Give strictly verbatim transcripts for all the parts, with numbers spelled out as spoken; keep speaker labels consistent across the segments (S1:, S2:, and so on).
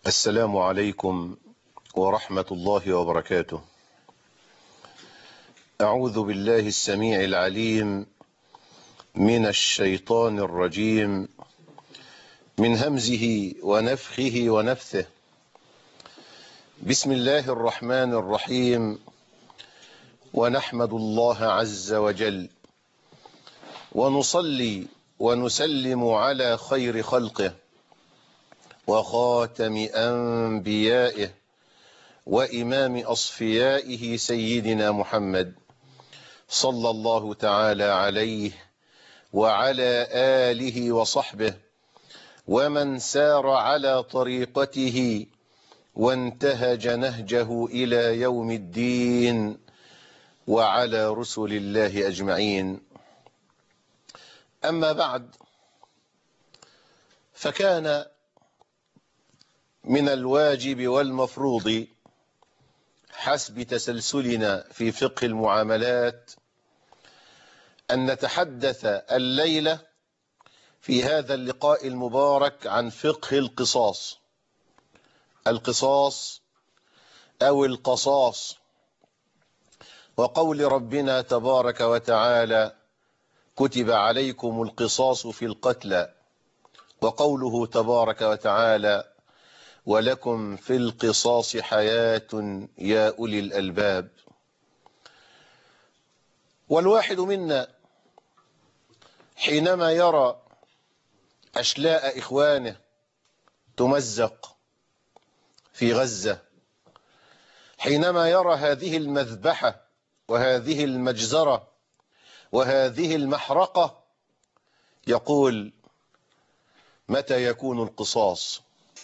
S1: السلام عليكم ورحمة الله وبركاته. أعوذ بالله السميع العليم من الشيطان الرجيم من همزه ونفخه ونفثه. بسم الله الرحمن الرحيم، ونحمد الله عز وجل ونصلي ونسلم على خير خلقه وخاتم أنبيائه وإمام أصفيائه سيدنا محمد صلى الله تعالى عليه وعلى آله وصحبه ومن سار على طريقته وانتهج نهجه إلى يوم الدين وعلى رسل الله أجمعين. أما بعد، فكان من الواجب والمفروض حسب تسلسلنا في فقه المعاملات أن نتحدث الليلة في هذا اللقاء المبارك عن فقه القصاص القصاص أو القصاص، وقول ربنا تبارك وتعالى: كتب عليكم القصاص في القتلى، وقوله تبارك وتعالى: ولكم في القصاص حياة يا أولي الألباب. والواحد منا حينما يرى أشلاء إخوانه تمزق في غزة، حينما يرى هذه المذبحة وهذه المجزرة وهذه المحرقة، يقول: متى يكون القصاص؟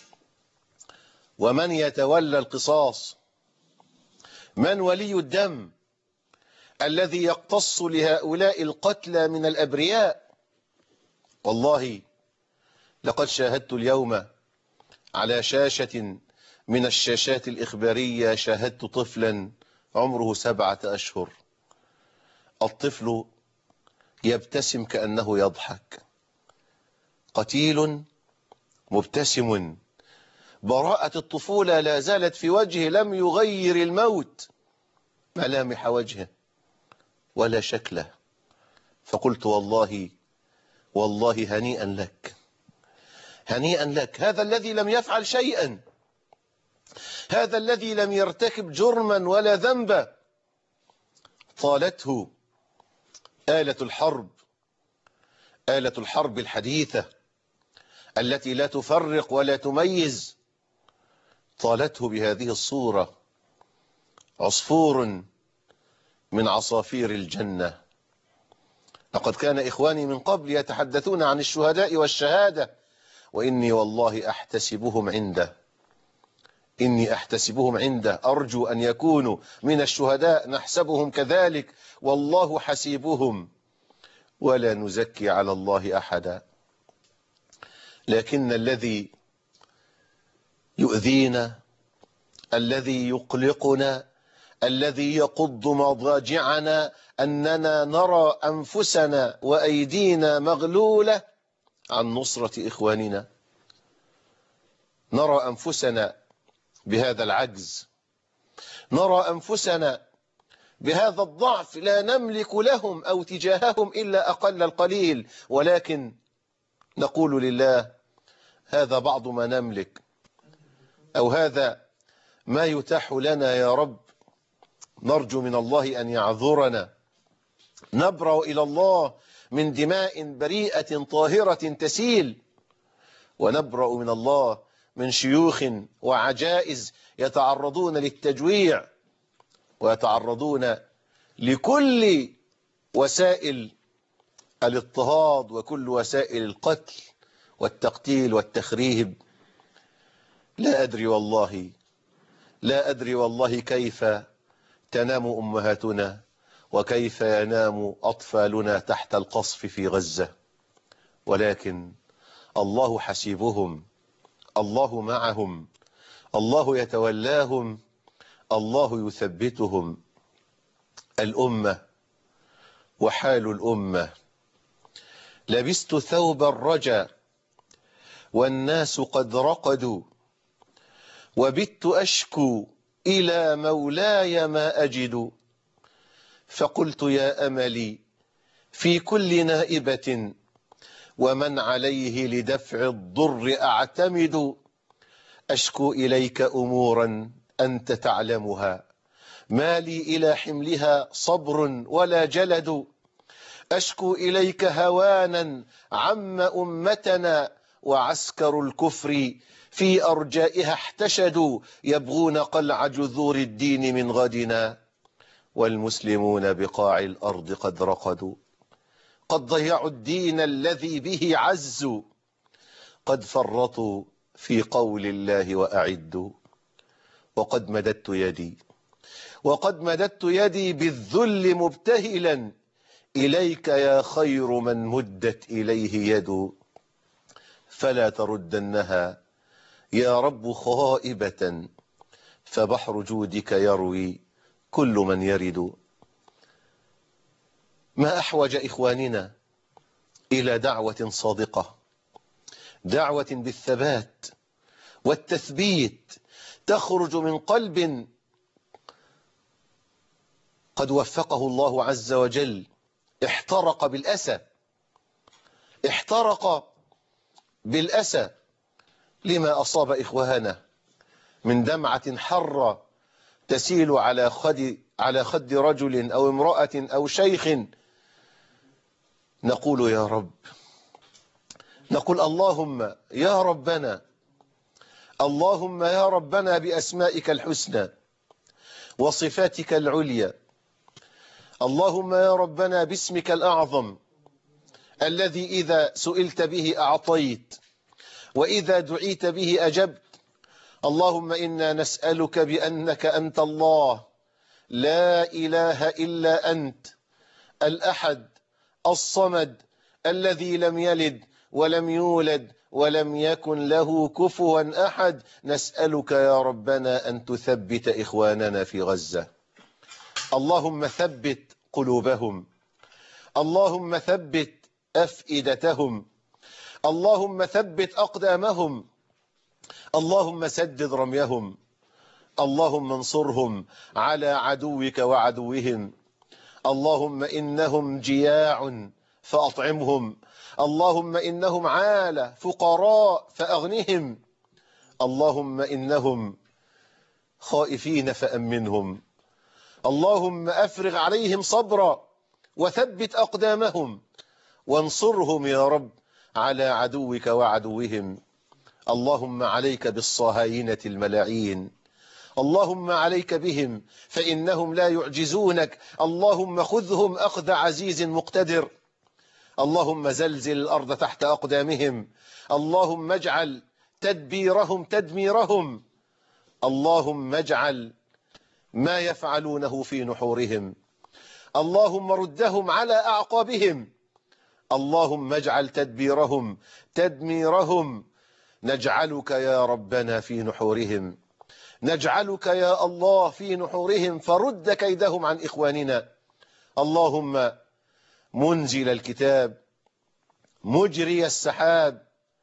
S1: ومن يتولى القصاص؟ من ولي الدم الذي يقتص لهؤلاء القتلى من الأبرياء؟ والله لقد شاهدت اليوم على شاشة من الشاشات الإخبارية، شاهدت طفلا عمره سبعة أشهر. الطفل يبتسم كأنه يضحك، قتيل مبتسم، براءة الطفولة لا زالت في وجهه، لم يغير الموت ملامح وجهه ولا شكله. فقلت: والله والله هنيئا لك، هنيئا لك، هذا الذي لم يفعل شيئا، هذا الذي لم يرتكب جرما ولا ذنبا، طالته آلة الحرب، آلة الحرب الحديثة التي لا تفرق ولا تميز، طالته بهذه الصورة، عصفور من عصافير الجنة. لقد كان إخواني من قبل يتحدثون عن الشهداء والشهادة، وإني والله أحتسبهم عنده، إني أحتسبهم عنده، أرجو أن يكونوا من الشهداء، نحسبهم كذلك، والله حسيبهم ولا نزكي على الله أحدا. لكن الذي يؤذينا، الذي يقلقنا، الذي يقض مضاجعنا، أننا نرى أنفسنا وأيدينا مغلولة عن نصرة إخواننا، نرى أنفسنا بهذا العجز، نرى أنفسنا بهذا الضعف، لا نملك لهم أو تجاههم إلا أقل القليل، ولكن نقول لله: هذا بعض ما نملك، أو هذا ما يتاح لنا يا رب. نرجو من الله أن يعذرنا، نبرأ إلى الله من دماء بريئة طاهرة تسيل، ونبرأ من الله من شيوخ وعجائز يتعرضون للتجويع ويتعرضون لكل وسائل الاضطهاد وكل وسائل القتل والتقتيل والتخريب. لا أدري والله، لا أدري والله كيف تنام أمهاتنا وكيف ينام أطفالنا تحت القصف في غزة، ولكن الله حسيبهم، الله معهم، الله يتولاهم، الله يثبتهم. الأمة وحال الأمة: لبست ثوب الرجا والناس قد رقدوا، وبت أشكو إلى مولاي ما أجد، فقلت يا أملي في كل نائبة، ومن عليه لدفع الضر أعتمد، أشكو إليك أمورا أنت تعلمها، ما لي إلى حملها صبر ولا جلد، أشكو إليك هوانا عم أمتنا، وعسكر الكفر في أرجائها احتشدوا، يبغون قلع جذور الدين من غدنا، والمسلمون بقاع الأرض قد رقدوا، قد ضيعوا الدين الذي به عزوا، قد فرطوا في قول الله وأعدوا، وقد مددت يدي وقد مددت يدي بالذل مبتهلا، إليك يا خير من مدت إليه يد، فلا تردنها يا رب خائبة، فبحر جودك يروي كل من يرد. ما أحوج إخواننا إلى دعوة صادقة، دعوة بالثبات والتثبيت، تخرج من قلب قد وفقه الله عز وجل، احترق بالأسى احترق بالأسى لما أصاب إخواننا من دمعة حرة تسيل على خد على خد رجل أو امرأة أو شيخ. نقول يا رب، نقول اللهم يا ربنا، اللهم يا ربنا بأسمائك الحسنى وصفاتك العليا، اللهم يا ربنا باسمك الأعظم الذي إذا سئلت به أعطيت وإذا دعيت به أجبت، اللهم إنا نسألك بأنك أنت الله لا إله إلا أنت الأحد الصمد الذي لم يلد ولم يولد ولم يكن له كفوا أحد، نسألك يا ربنا أن تثبت إخواننا في غزة، اللهم ثبت قلوبهم، اللهم ثبت أفئدتهم، اللهم ثبت أقدامهم، اللهم سدد رميهم، اللهم انصرهم على عدوك وعدوهم، اللهم إنهم جياع فأطعمهم، اللهم إنهم عالة فقراء فأغنهم، اللهم إنهم خائفين فأمنهم، اللهم أفرغ عليهم صبرا وثبت أقدامهم، وانصرهم يا رب على عدوك وعدوهم. اللهم عليك بالصهاينة الملاعين، اللهم عليك بهم فإنهم لا يعجزونك، اللهم خذهم أخذ عزيز مقتدر، اللهم زلزل الأرض تحت أقدامهم، اللهم اجعل تدبيرهم تدميرهم، اللهم اجعل ما يفعلونه في نحورهم، اللهم ردهم على أعقابهم، اللهم اجعل تدبيرهم تدميرهم، نجعلك يا ربنا في نحورهم، نجعلك يا الله في نحورهم، فرد كيدهم عن إخواننا، اللهم منزل الكتاب مجري السحاب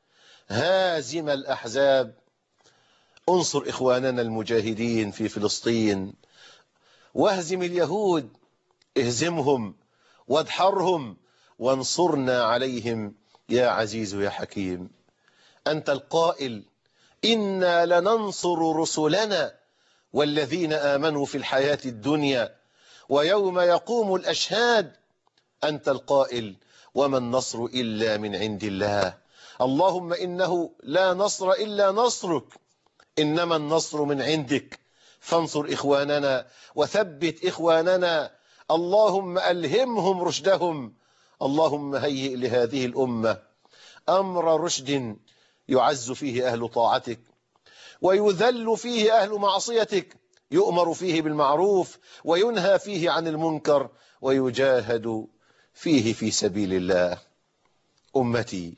S1: هازم الأحزاب، انصر إخواننا المجاهدين في فلسطين، واهزم اليهود، اهزمهم وادحرهم وانصرنا عليهم يا عزيز يا حكيم. أنت القائل إنا لننصر رسلنا والذين آمنوا في الحياة الدنيا ويوم يقوم الأشهاد، أنت القائل وما النصر إلا من عند الله، اللهم إنه لا نصر إلا نصرك، إنما النصر من عندك، فانصر إخواننا وثبت إخواننا، اللهم ألهمهم رشدهم، اللهم هيئ لهذه الأمة أمر رشد يعز فيه أهل طاعتك ويذل فيه أهل معصيتك، يؤمر فيه بالمعروف وينهى فيه عن المنكر ويجاهد فيه في سبيل الله. أمتي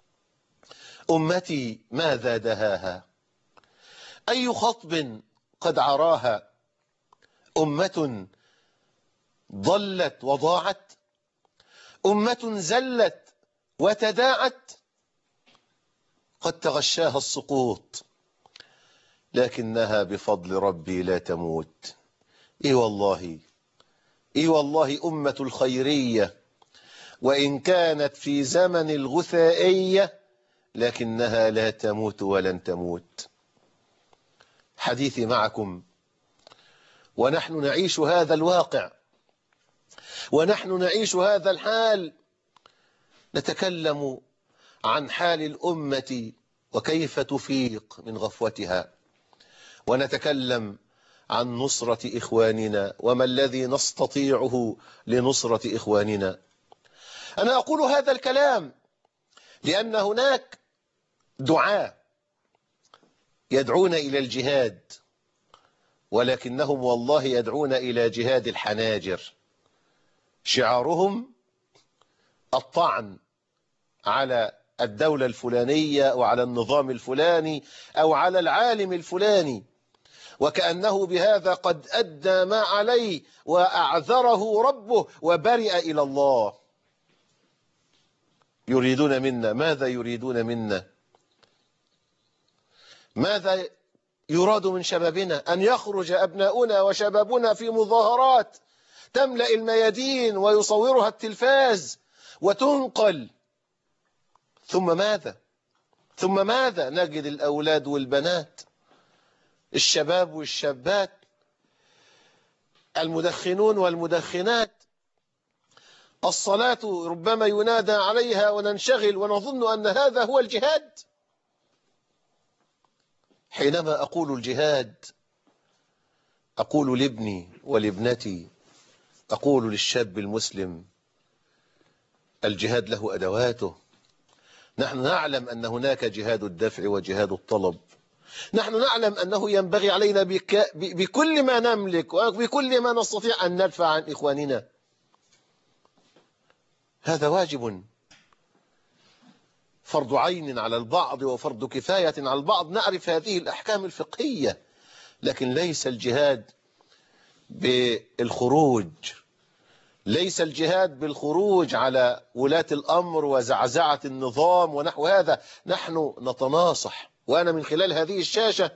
S1: أمتي ماذا دهاها، أي خطب قد عراها، أمة ضلت وضاعت، أمة زلت وتداعت، قد تغشاها السقوط، لكنها بفضل ربي لا تموت. إي والله، إي والله أمة الخيرية وإن كانت في زمن الغثائية لكنها لا تموت ولن تموت. حديثي معكم ونحن نعيش هذا الواقع ونحن نعيش هذا الحال، نتكلم عن حال الأمة وكيف تفيق من غفوتها، ونتكلم عن نصرة إخواننا وما الذي نستطيعه لنصرة إخواننا. أنا أقول هذا الكلام لأن هناك دعاة يدعون إلى الجهاد، ولكنهم والله يدعون إلى جهاد الحناجر. شعارهم الطعن على الدولة الفلانية وعلى النظام الفلاني أو على العالم الفلاني، وكأنه بهذا قد أدى ما عليه وأعذره ربه وبرئ إلى الله. يريدون منا ماذا؟ يريدون منا ماذا يراد من شبابنا؟ أن يخرج أبناؤنا وشبابنا في مظاهرات تملأ الميادين ويصورها التلفاز وتنقل، ثم ماذا؟ ثم ماذا؟ نجد الأولاد والبنات، الشباب والشابات، المدخنون والمدخنات، الصلاة ربما ينادى عليها وننشغل ونظن أن هذا هو الجهاد. حينما أقول الجهاد أقول لابني ولابنتي، أقول للشاب المسلم الجهاد له أدواته. نحن نعلم أن هناك جهاد الدفع وجهاد الطلب. نحن نعلم أنه ينبغي علينا بك بكل ما نملك وبكل ما نستطيع أن ندفع عن إخواننا. هذا واجب فرض عين على البعض وفرض كفاية على البعض. نعرف هذه الأحكام الفقهية، لكن ليس الجهاد بالخروج، ليس الجهاد بالخروج على ولاة الأمر وزعزعة النظام ونحو هذا. نحن نتناصح، وأنا من خلال هذه الشاشة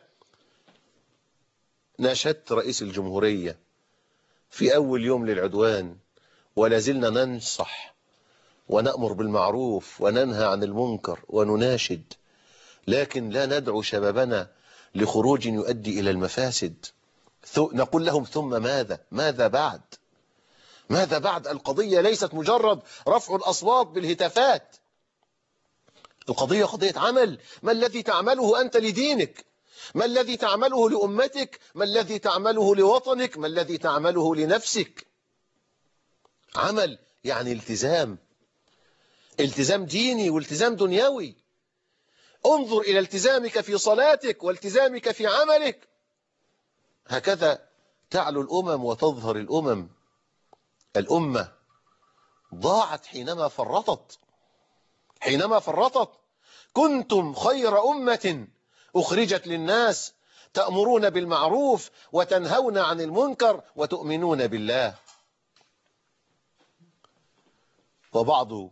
S1: ناشدت رئيس الجمهورية في أول يوم للعدوان، ولا زلنا ننصح ونأمر بالمعروف وننهى عن المنكر ونناشد، لكن لا ندعو شبابنا لخروج يؤدي إلى المفاسد. نقول لهم ثم ماذا؟ ماذا بعد؟ ماذا بعد؟ القضية ليست مجرد رفع الأصوات بالهتافات، القضية قضية عمل. ما الذي تعمله أنت لدينك؟ ما الذي تعمله لأمتك؟ ما الذي تعمله لوطنك؟ ما الذي تعمله لنفسك؟ عمل يعني التزام، التزام ديني والتزام دنيوي. انظر إلى التزامك في صلاتك والتزامك في عملك. هكذا تعلو الأمم وتظهر الأمم. الأمة ضاعت حينما فرطت، حينما فرطت. كنتم خير أمة أخرجت للناس تأمرون بالمعروف وتنهون عن المنكر وتؤمنون بالله. وبعض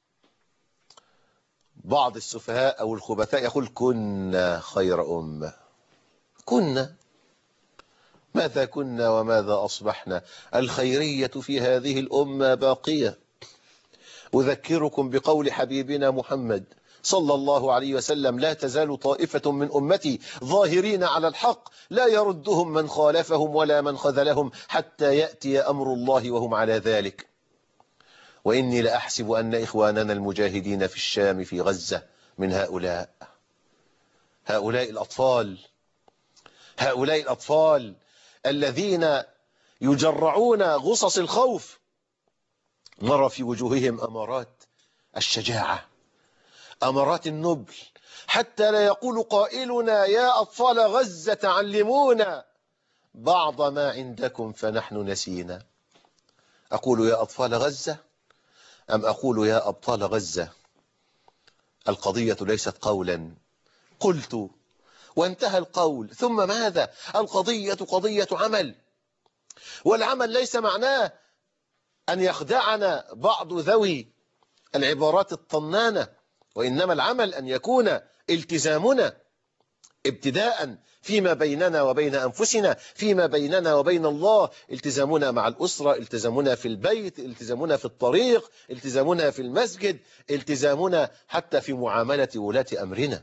S1: بعض السفهاء أو الخبثاء يقول كنا خير أمة. كنا ماذا كنا وماذا أصبحنا؟ الخيرية في هذه الأمة باقية. أذكركم بقول حبيبنا محمد صلى الله عليه وسلم: لا تزال طائفة من أمتي ظاهرين على الحق لا يردهم من خالفهم ولا من خذلهم حتى يأتي أمر الله وهم على ذلك. وإني لأحسب أن إخواننا المجاهدين في الشام في غزة من هؤلاء هؤلاء الأطفال هؤلاء الأطفال الذين يجرعون غصص الخوف. نرى في وجوههم أمارات الشجاعة، أمارات النبل، حتى لا يقول قائلنا: يا أطفال غزة علمونا بعض ما عندكم فنحن نسينا. أقول يا أطفال غزة أم أقول يا أبطال غزة؟ القضية ليست قولا قلت وانتهى القول ثم ماذا؟ القضية قضية عمل، والعمل ليس معناه أن يخدعنا بعض ذوي العبارات الطنانة، وإنما العمل أن يكون التزامنا ابتداء فيما بيننا وبين أنفسنا، فيما بيننا وبين الله، التزامنا مع الأسرة، التزامنا في البيت، التزامنا في الطريق، التزامنا في المسجد، التزامنا حتى في معاملة ولاة أمرنا.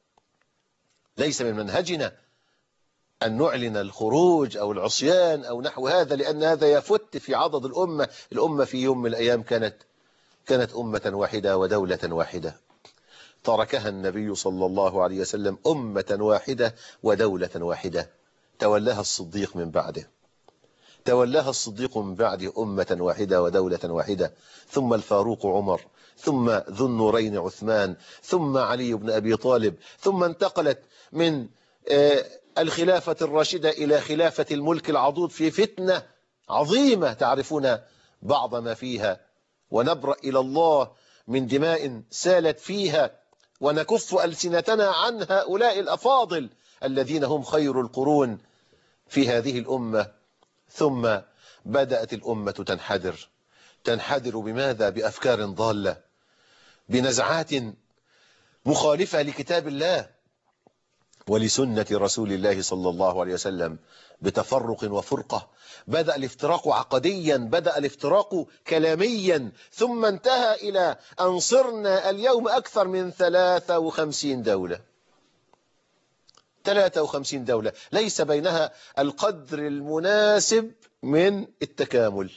S1: ليس من منهجنا أن نعلن الخروج أو العصيان أو نحو هذا، لأن هذا يفت في عضد الأمة. الأمة في يوم من الأيام كانت كانت أمة واحدة ودولة واحدة، تركها النبي صلى الله عليه وسلم أمة واحدة ودولة واحدة، تولاها الصديق من بعده، تولاها الصديق من بعده أمة واحدة ودولة واحدة، ثم الفاروق عمر، ثم ذو النورين عثمان، ثم علي بن أبي طالب، ثم انتقلت من الخلافة الراشدة إلى خلافة الملك العضوض في فتنة عظيمة تعرفون بعض ما فيها، ونبرأ إلى الله من دماء سالت فيها، ونكف ألسنتنا عن هؤلاء الأفاضل الذين هم خير القرون في هذه الأمة. ثم بدأت الأمة تنحدر، تنحدر بماذا؟ بأفكار ضالة، بنزعات مخالفة لكتاب الله ولسنة رسول الله صلى الله عليه وسلم، بتفرق وفرقة. بدأ الافتراق عقديا، بدأ الافتراق كلاميا، ثم انتهى إلى أن صرنا اليوم أكثر من ثلاثة وخمسين دولة، ثلاثة وخمسين دولة ليس بينها القدر المناسب من التكامل.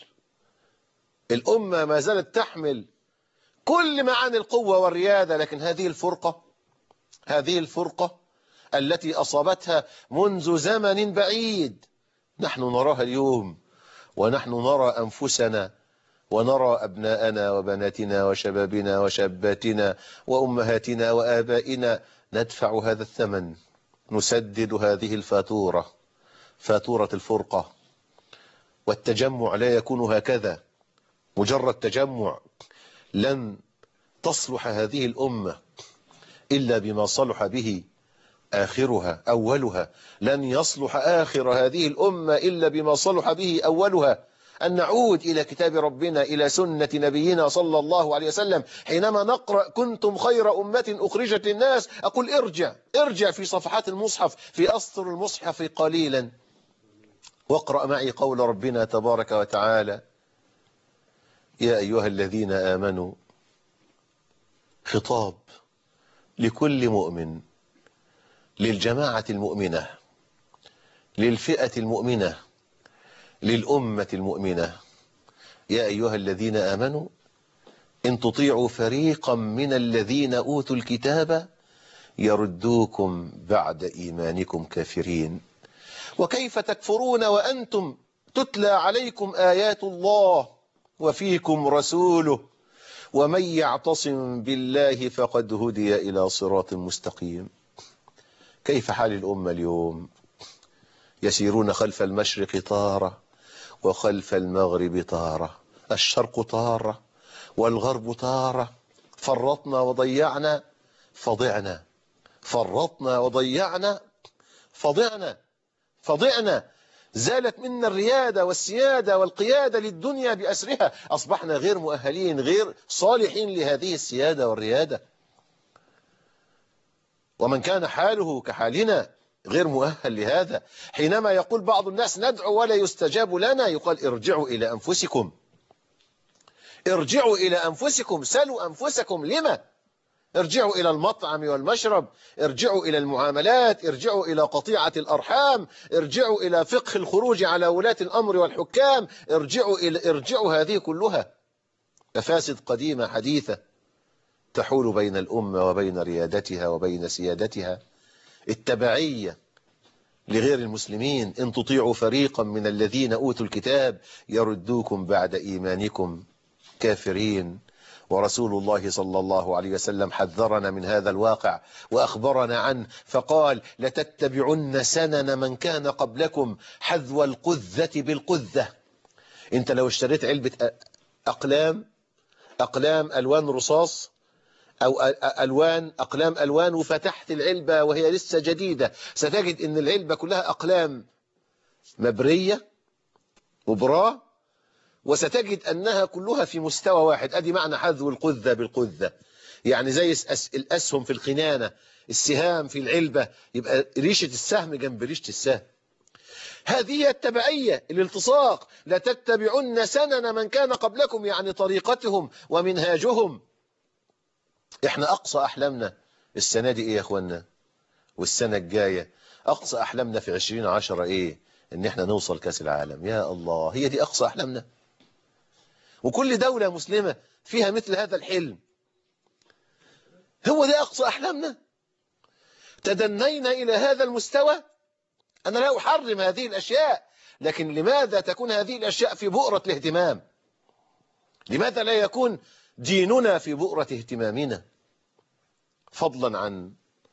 S1: الأمة ما زالت تحمل كل معاني القوة والريادة، لكن هذه الفرقة، هذه الفرقة التي أصابتها منذ زمن بعيد نحن نراها اليوم، ونحن نرى أنفسنا ونرى أبناءنا وبناتنا وشبابنا وشاباتنا وأمهاتنا وآبائنا ندفع هذا الثمن، نسدد هذه الفاتورة، فاتورة الفرقة. والتجمع لا يكون هكذا مجرد تجمع، لن تصلح هذه الأمة إلا بما صلح به آخرها أولها، لن يصلح آخر هذه الأمة إلا بما صلح به أولها. أن نعود إلى كتاب ربنا، إلى سنة نبينا صلى الله عليه وسلم. حينما نقرأ كنتم خير أمة أخرجت للناس، أقول ارجع ارجع في صفحات المصحف، في أسطر المصحف قليلا، واقرأ معي قول ربنا تبارك وتعالى: يا أيها الذين آمنوا، خطاب لكل مؤمن، للجماعة المؤمنة، للفئة المؤمنة، للأمة المؤمنة. يا أيها الذين آمنوا إن تطيعوا فريقا من الذين أوتوا الكتاب يردوكم بعد إيمانكم كافرين، وكيف تكفرون وأنتم تتلى عليكم آيات الله وفيكم رسوله ومن يعتصم بالله فقد هدي إلى صراط مستقيم. كيف حال الأمة اليوم؟ يسيرون خلف المشرق طارة وخلف المغرب طارة، الشرق طارة والغرب طارة، فرطنا وضيعنا فضعنا، فرطنا وضيعنا فضعنا فضعنا. زالت منا الريادة والسيادة والقيادة للدنيا بأسرها، أصبحنا غير مؤهلين، غير صالحين لهذه السيادة والريادة. ومن كان حاله كحالنا غير مؤهل لهذا. حينما يقول بعض الناس ندعو ولا يستجاب لنا، يقال ارجعوا إلى أنفسكم، ارجعوا إلى أنفسكم، سلوا أنفسكم. لما؟ ارجعوا إلى المطعم والمشرب، ارجعوا إلى المعاملات، ارجعوا إلى قطيعة الأرحام، ارجعوا إلى فقه الخروج على ولاة الأمر والحكام، ارجعوا إلى ارجعوا هذه كلها مفاسد قديمة حديثة تحول بين الأمة وبين ريادتها وبين سيادتها. التبعية لغير المسلمين، إن تطيعوا فريقا من الذين أوتوا الكتاب يردوكم بعد إيمانكم كافرين. ورسول الله صلى الله عليه وسلم حذرنا من هذا الواقع وأخبرنا عنه، فقال: لتتبعن سنن من كان قبلكم حذو القذة بالقذة. انت لو اشتريت علبة أقلام أقلام ألوان رصاص أو ألوان أقلام ألوان وفتحت العلبة وهي لسه جديدة، ستجد أن العلبة كلها أقلام مبرية وبراء، وستجد أنها كلها في مستوى واحد. أدي معنى حذو القذة بالقذة، يعني زي الأسهم في القنانة، السهام في العلبة يبقى ريشة السهم جنب ريشة السهم. هذه هي التبعية، الالتصاق. لا تتبعن سنن من كان قبلكم، يعني طريقتهم ومنهاجهم. احنا أقصى أحلامنا السنة دي إيه يا أخوانا؟ والسنة الجاية أقصى أحلامنا في عشرين عشرة إيه؟ إن احنا نوصل كأس العالم. يا الله، هي دي أقصى أحلامنا؟ وكل دولة مسلمة فيها مثل هذا الحلم. هو ده أقصى أحلامنا؟ تدنينا إلى هذا المستوى. أنا لا أحرم هذه الأشياء، لكن لماذا تكون هذه الأشياء في بؤرة الاهتمام؟ لماذا لا يكون ديننا في بؤرة اهتمامنا؟ فضلا عن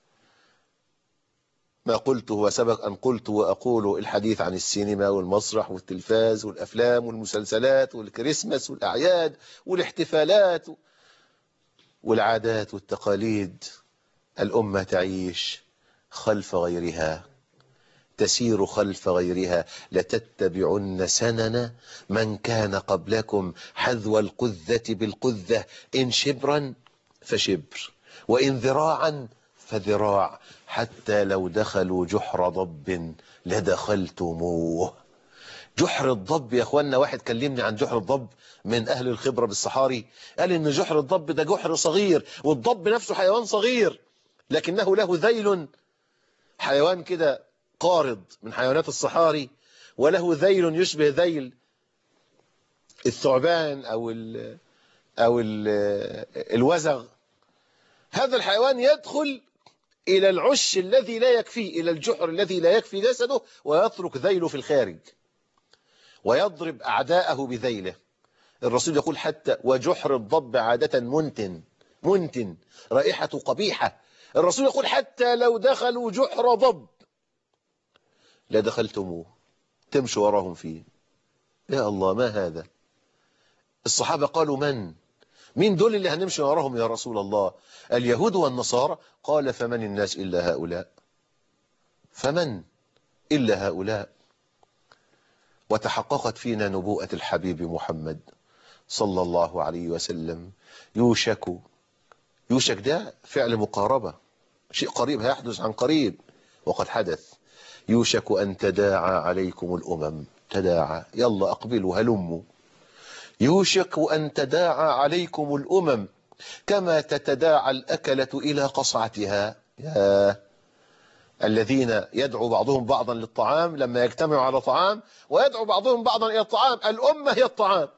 S1: ما قلته وسبق أن قلت وأقول، الحديث عن السينما والمسرح والتلفاز والأفلام والمسلسلات والكريسماس والأعياد والاحتفالات والعادات والتقاليد. الأمة تعيش خلف غيرها، تسير خلف غيرها. لتتبعن سنن من كان قبلكم حذو القذة بالقذة، إن شبرا فشبر وإن ذراعا فذراع، حتى لو دخلوا جحر ضب لدخلتموه. جحر الضب يا اخوانا، واحد كلمني عن جحر الضب من أهل الخبرة بالصحاري، قال إن جحر الضب ده جحر صغير، والضب نفسه حيوان صغير لكنه له ذيل، حيوان كده قارض من حيوانات الصحاري، وله ذيل يشبه ذيل الثعبان أو ال أو ال الوزغ. هذا الحيوان يدخل إلى العش الذي لا يكفيه، إلى الجحر الذي لا يكفي جسده، ويترك ذيله في الخارج ويضرب أعداءه بذيله. الرسول يقول حتى وجحر الضب عادة منتن منتن رائحة قبيحة. الرسول يقول حتى لو دخلوا جحر ضب لدخلتموه، تمشوا وراهم فيه. يا الله، ما هذا؟ الصحابة قالوا من؟ مين دول اللي هنمشي وراهم يا رسول الله؟ اليهود والنصارى. قال فمن الناس إلا هؤلاء؟ فمن إلا هؤلاء؟ وتحققت فينا نبوءة الحبيب محمد صلى الله عليه وسلم. يوشك، يوشك ده فعل مقاربة، شيء قريب هيحدث عن قريب، وقد حدث. يوشك أن تداعى عليكم الأمم. تداعى، يلا أقبلوا هلموا. يوشك أن تداعى عليكم الأمم كما تتداعى الأكلة إلى قصعتها. يا الذين يدعو بعضهم بعضا للطعام لما يجتمعوا على طعام، ويدعو بعضهم بعضا إلى الطعام. الأمة هي الطعام،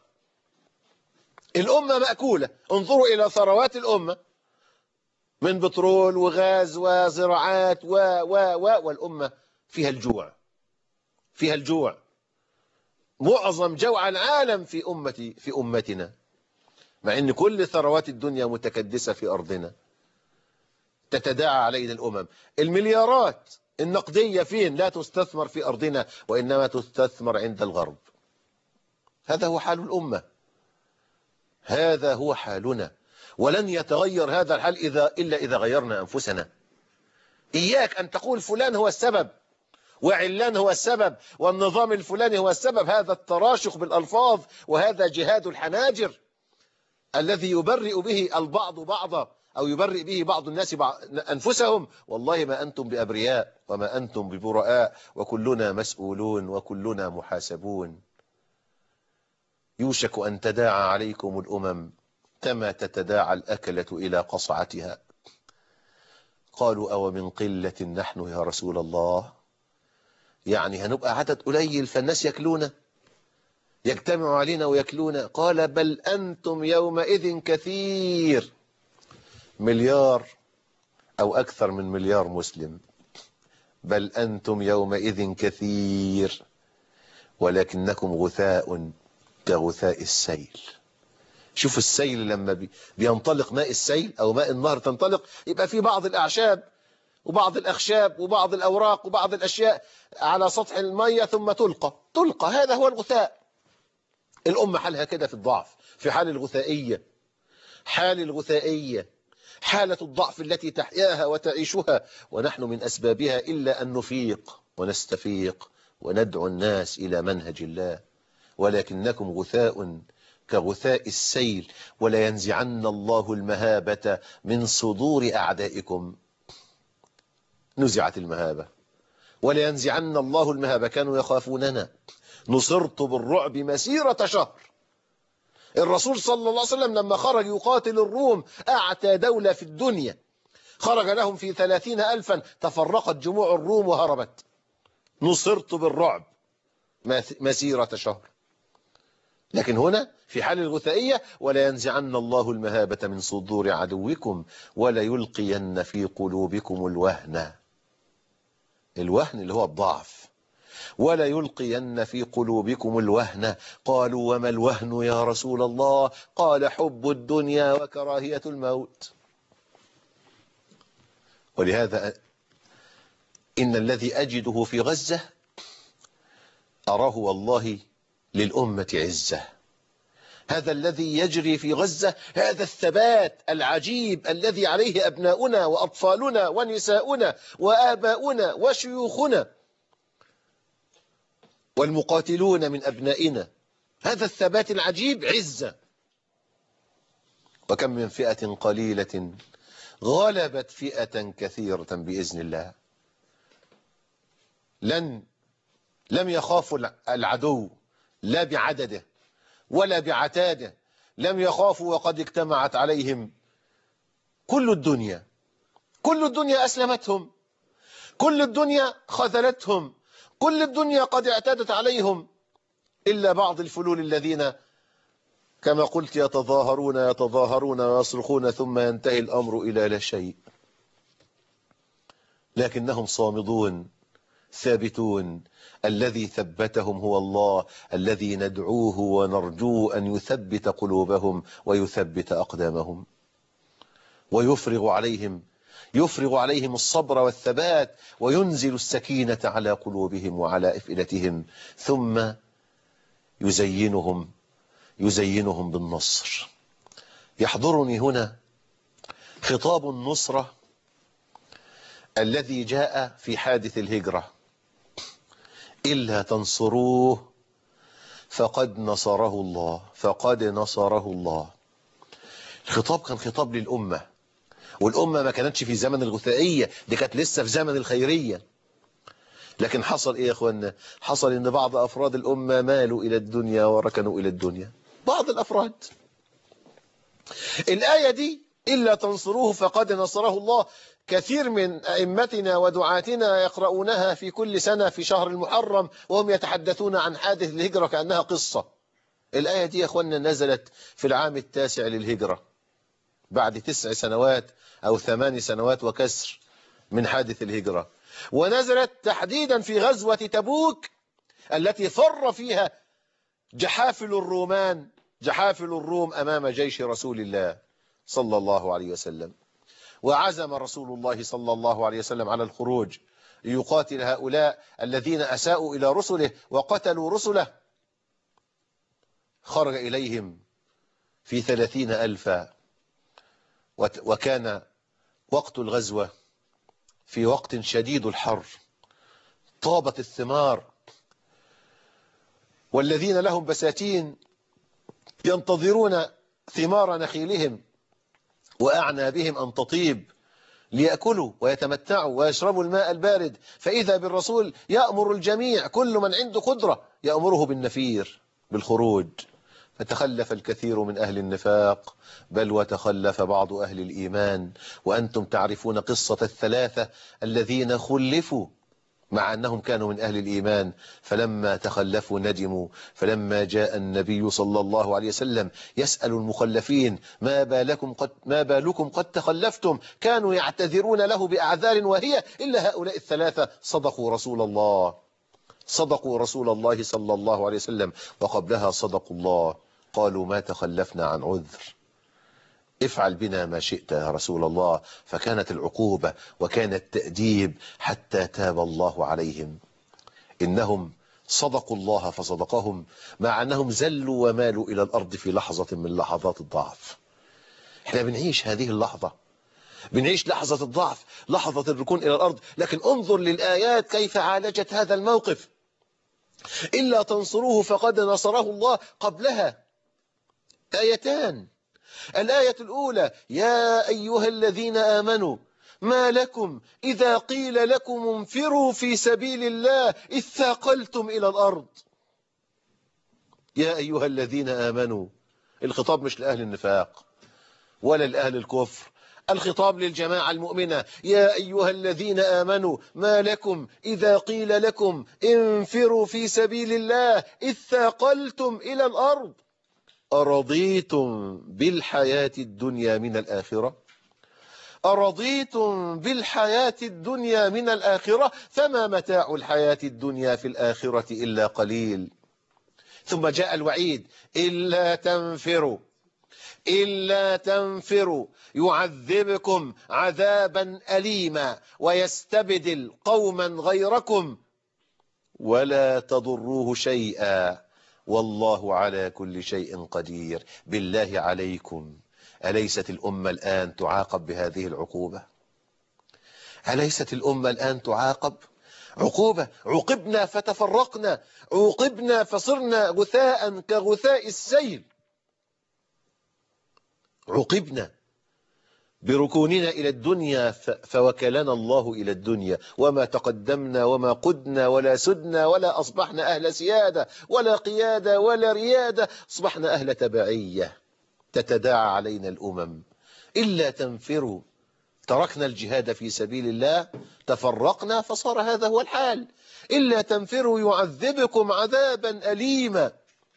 S1: الأمة مأكولة. انظروا إلى ثروات الأمة من بترول وغاز وزراعات و و و والأمة فيها الجوع، فيها الجوع. معظم جوع العالم في أمتي في أمتنا، مع أن كل ثروات الدنيا متكدسة في أرضنا. تتداعى علينا الأمم. المليارات النقدية فين؟ لا تستثمر في أرضنا، وإنما تستثمر عند الغرب. هذا هو حال الأمة، هذا هو حالنا. ولن يتغير هذا الحال إذا إلا إذا غيرنا أنفسنا. إياك أن تقول فلان هو السبب وعلان هو السبب والنظام الفلاني هو السبب. هذا التراشق بالألفاظ، وهذا جهاد الحناجر الذي يبرئ به البعض بعضا، أو يبرئ به بعض الناس أنفسهم. والله ما أنتم بأبرياء وما أنتم ببرآء، وكلنا مسؤولون وكلنا محاسبون. يوشك أن تداعى عليكم الأمم كما تتداعى الأكلة إلى قصعتها. قالوا أو من قلة نحن يا رسول الله؟ يعني هنبقى عدد قليل فالناس يكلونا، يجتمعوا علينا ويكلونا؟ قال بل أنتم يومئذ كثير. مليار أو أكثر من مليار مسلم. بل أنتم يومئذ كثير ولكنكم غثاء كغثاء السيل. شوفوا السيل لما بينطلق ماء السيل أو ماء النهر تنطلق، يبقى في بعض الأعشاب وبعض الأخشاب وبعض الأوراق وبعض الأشياء على سطح المية ثم تلقى تلقى هذا هو الغثاء. الأمة حالها كده في الضعف، في حال الغثائية. حال الغثائية حالة الضعف التي تحياها وتعيشها، ونحن من أسبابها إلا أن نفيق ونستفيق وندعو الناس إلى منهج الله. ولكنكم غثاء كغثاء السيل ولا ينزعن الله المهابة من صدور أعدائكم. نزعت المهابة. ولينزعن الله المهابة، كانوا يخافوننا. نصرت بالرعب مسيرة شهر. الرسول صلى الله عليه وسلم لما خرج يقاتل الروم أعتى دولة في الدنيا، خرج لهم في ثلاثين ألفا، تفرقت جموع الروم وهربت. نصرت بالرعب مسيرة شهر. لكن هنا في حال الغثائية: ولينزعن الله المهابة من صدور عدوكم وليلقين في قلوبكم الوهن. الوهن اللي هو الضعف. وليلقين في قلوبكم الوهن. قالوا وما الوهن يا رسول الله؟ قال حب الدنيا وكراهية الموت. ولهذا إن الذي أجده في غزة أراه والله للأمة عزة. هذا الذي يجري في غزة، هذا الثبات العجيب الذي عليه أبناؤنا وأطفالنا ونساؤنا وآباؤنا وشيوخنا والمقاتلون من أبنائنا، هذا الثبات العجيب عزة. وكم من فئة قليلة غلبت فئة كثيرة بإذن الله. لن لم يخافوا العدو لا بعدده ولا بعتاده، لم يخافوا وقد اجتمعت عليهم كل الدنيا. كل الدنيا أسلمتهم، كل الدنيا خذلتهم، كل الدنيا قد اعتدت عليهم، إلا بعض الفلول الذين كما قلت يتظاهرون يتظاهرون ويصرخون ثم ينتهي الأمر إلى لا شيء. لكنهم صامدون ثابتون. الذي ثبتهم هو الله، الذي ندعوه ونرجوه أن يثبت قلوبهم ويثبت أقدامهم ويفرغ عليهم يفرغ عليهم الصبر والثبات، وينزل السكينة على قلوبهم وعلى أفئدتهم، ثم يزينهم يزينهم بالنصر. يحضرني هنا خطاب النصرة الذي جاء في حادث الهجرة: إلا تنصروه فقد نصره الله فقد نصره الله. الخطاب كان خطاب للأمة، والأمة ما كانتش في زمن الغثائية، دي كانت لسه في زمن الخيرية. لكن حصل إيه يا أخوانا؟ حصل إن بعض أفراد الأمة مالوا إلى الدنيا وركنوا إلى الدنيا. بعض الأفراد. الآية دي إلا تنصروه فقد نصره الله، كثير من أئمتنا ودعاتنا يقرؤونها في كل سنة في شهر المحرم وهم يتحدثون عن حادث الهجرة كأنها قصة. الآية دي يا أخوانا نزلت في العام التاسع للهجرة، بعد تسع سنوات أو ثمان سنوات وكسر من حادث الهجرة، ونزلت تحديدا في غزوة تبوك التي فر فيها جحافل الرومان جحافل الروم أمام جيش رسول الله صلى الله عليه وسلم. وعزم رسول الله صلى الله عليه وسلم على الخروج ليقاتل هؤلاء الذين أساءوا إلى رسله وقتلوا رسله. خرج إليهم في ثلاثين ألفا، وكان وقت الغزوة في وقت شديد الحر، طابت الثمار، والذين لهم بساتين ينتظرون ثمار نخيلهم وأعنابهم أن تطيب ليأكلوا ويتمتعوا ويشربوا الماء البارد، فإذا بالرسول يأمر الجميع، كل من عنده قدرة يأمره بالنفير بالخروج. فتخلف الكثير من أهل النفاق، بل وتخلف بعض أهل الإيمان. وأنتم تعرفون قصة الثلاثة الذين خلفوا مع أنهم كانوا من أهل الإيمان، فلما تخلفوا ندموا. فلما جاء النبي صلى الله عليه وسلم يسأل المخلفين: ما بالكم قد, ما بالكم قد تخلفتم؟ كانوا يعتذرون له بأعذار وهي إلا هؤلاء الثلاثة صدقوا رسول الله صدقوا رسول الله صلى الله عليه وسلم، وقبلها صدقوا الله، قالوا ما تخلفنا عن عذر، افعل بنا ما شئت يا رسول الله. فكانت العقوبة وكان التأديب حتى تاب الله عليهم. إنهم صدقوا الله فصدقهم، مع أنهم زلوا ومالوا إلى الأرض في لحظة من لحظات الضعف. احنا بنعيش هذه اللحظة، بنعيش لحظة الضعف، لحظة الركون إلى الأرض. لكن انظر للآيات كيف عالجت هذا الموقف. إلا تنصروه فقد نصره الله، قبلها آيتان. الآية الأولى: يا أيها الذين آمنوا ما لكم إذا قيل لكم انفروا في سبيل الله إذ ثاقلتم إلى الأرض. يا أيها الذين آمنوا، الخطاب مش لأهل النفاق ولا لأهل الكفر، الخطاب للجماعة المؤمنة. يا أيها الذين آمنوا ما لكم إذا قيل لكم انفروا في سبيل الله إذ ثاقلتم إلى الأرض أرضيتم بالحياة الدنيا من الآخرة أرضيتم بالحياة الدنيا من الآخرة فما متاع الحياة الدنيا في الآخرة إلا قليل. ثم جاء الوعيد: إلا تنفروا إلا تنفروا يعذبكم عذابا أليما ويستبدل قوما غيركم ولا تضروه شيئا والله على كل شيء قدير. بالله عليكم، أليست الأمة الآن تعاقب بهذه العقوبة؟ أليست الأمة الآن تعاقب عقوبة؟ عوقبنا فتفرقنا، عوقبنا فصرنا غثاء كغثاء السيل، عوقبنا بركوننا إلى الدنيا فوكلنا الله إلى الدنيا، وما تقدمنا وما قدنا ولا سدنا ولا أصبحنا أهل سيادة ولا قيادة ولا ريادة، أصبحنا أهل تبعية تتداعى علينا الأمم. إلا تنفروا، تركنا الجهاد في سبيل الله، تفرقنا فصار هذا هو الحال. إلا تنفروا يعذبكم عذابا أليما،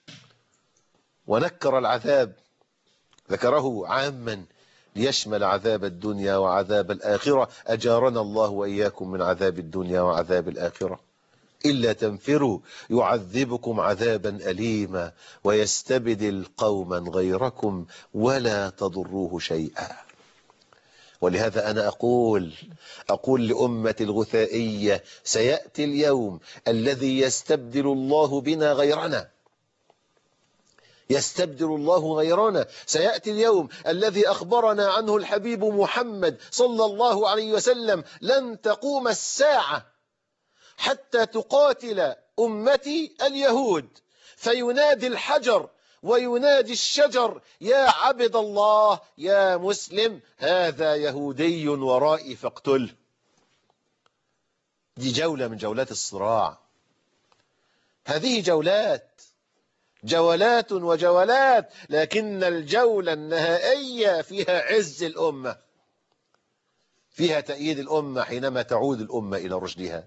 S1: ونكر العذاب، ذكره عاما ليشمل عذاب الدنيا وعذاب الآخرة، أجارنا الله وإياكم من عذاب الدنيا وعذاب الآخرة. إلا تنفروا يعذبكم عذابا أليما ويستبدل قوما غيركم ولا تضروه شيئا. ولهذا أنا أقول أقول لأمة الغثائية: سيأتي اليوم الذي يستبدل الله بنا غيرنا، يستبدل الله غيرنا. سيأتي اليوم الذي أخبرنا عنه الحبيب محمد صلى الله عليه وسلم: لن تقوم الساعة حتى تقاتل أمتي اليهود، فينادي الحجر وينادي الشجر: يا عبد الله يا مسلم هذا يهودي ورائي فاقتله. دي جولة من جولات الصراع، هذه جولات جولات وجولات، لكن الجولة النهائية فيها عز الأمة، فيها تأييد الأمة حينما تعود الأمة إلى رشدها.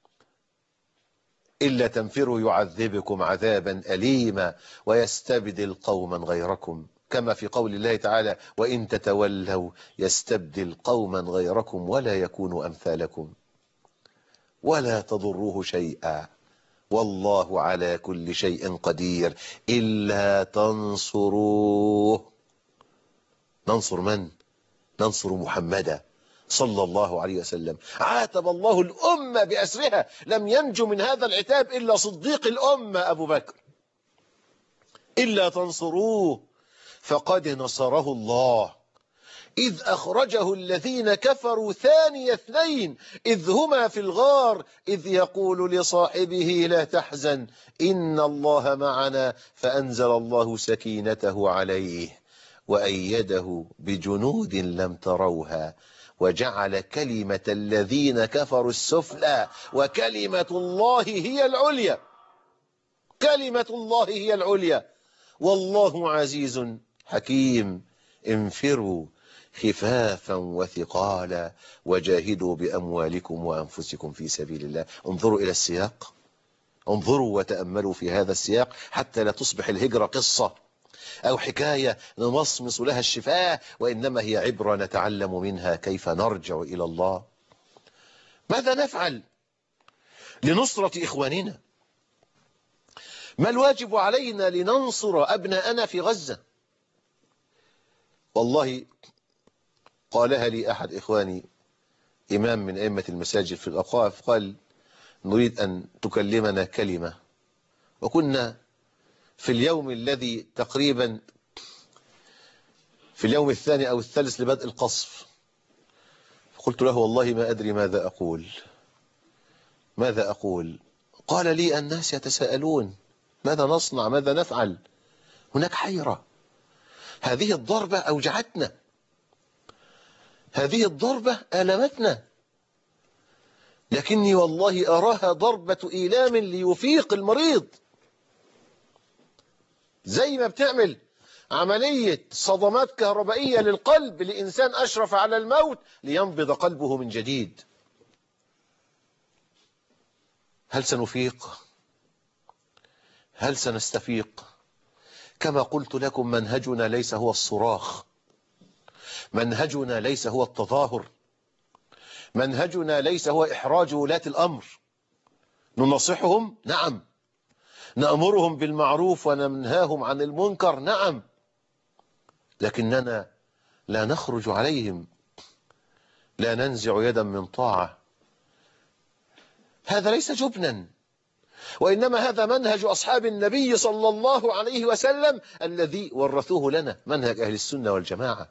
S1: إلا تنفروا يعذبكم عذابا أليما ويستبدل قوما غيركم، كما في قول الله تعالى: وإن تتولوا يستبدل قوما غيركم ولا يكونوا أمثالكم ولا تضروه شيئا والله على كل شيء قدير. إلا تنصروه. ننصر من؟ ننصر محمدا صلى الله عليه وسلم. عاتب الله الأمة بأسرها، لم ينجو من هذا العتاب إلا صديق الأمة أبو بكر. إلا تنصروه فقد نصره الله إذ أخرجه الذين كفروا ثاني اثنين إذ هما في الغار إذ يقول لصاحبه لا تحزن إن الله معنا فأنزل الله سكينته عليه وأيده بجنود لم تروها وجعل كلمة الذين كفروا السفلى وكلمة الله هي العليا. كلمة الله هي العليا والله عزيز حكيم. انفروا خفافا وثقالا وجاهدوا بأموالكم وأنفسكم في سبيل الله. انظروا إلى السياق، انظروا وتأملوا في هذا السياق حتى لا تصبح الهجرة قصة أو حكاية نمصمص لها الشفاه، وإنما هي عبرة نتعلم منها كيف نرجع إلى الله. ماذا نفعل لنصرة إخواننا؟ ما الواجب علينا لننصر أبناءنا في غزة؟ والله قالها لي أحد إخواني إمام من أئمة المساجد في الأوقاف، قال: نريد أن تكلمنا كلمة. وكنا في اليوم الذي تقريبا في اليوم الثاني أو الثالث لبدء القصف، فقلت له: والله ما أدري ماذا أقول ماذا أقول قال لي: الناس يتساءلون ماذا نصنع، ماذا نفعل، هناك حيرة. هذه الضربة أوجعتنا، هذه الضربة آلمتنا، لكني والله أراها ضربة إيلام ليفيق المريض، زي ما بتعمل عملية صدمات كهربائية للقلب لإنسان أشرف على الموت لينبض قلبه من جديد. هل سنفيق؟ هل سنستفيق؟ كما قلت لكم منهجنا ليس هو الصراخ، منهجنا ليس هو التظاهر، منهجنا ليس هو إحراج ولاة الأمر. ننصحهم نعم، نأمرهم بالمعروف وننهاهم عن المنكر نعم، لكننا لا نخرج عليهم، لا ننزع يدا من طاعة. هذا ليس جبنا، وإنما هذا منهج أصحاب النبي صلى الله عليه وسلم الذي ورثوه لنا، منهج أهل السنة والجماعة.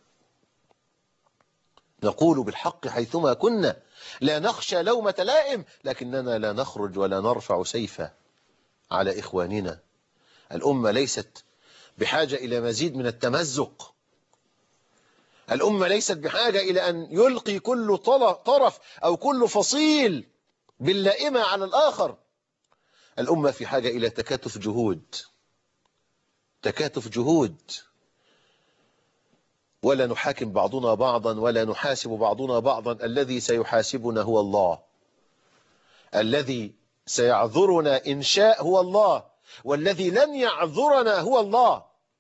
S1: نقول بالحق حيثما كنا، لا نخشى لومة لائم، لكننا لا نخرج ولا نرفع سيفا على إخواننا. الأمة ليست بحاجة إلى مزيد من التمزق، الأمة ليست بحاجة إلى أن يلقي كل طرف أو كل فصيل باللائمة على الآخر. الأمة في حاجة إلى تكاتف جهود، تكاتف جهود، ولا نحاكم بعضنا بعضا ولا نحاسب بعضنا بعضا. الذي سيحاسبنا هو الله، الذي سيعذرنا إن شاء هو الله، والذي لن يعذرنا هو الله.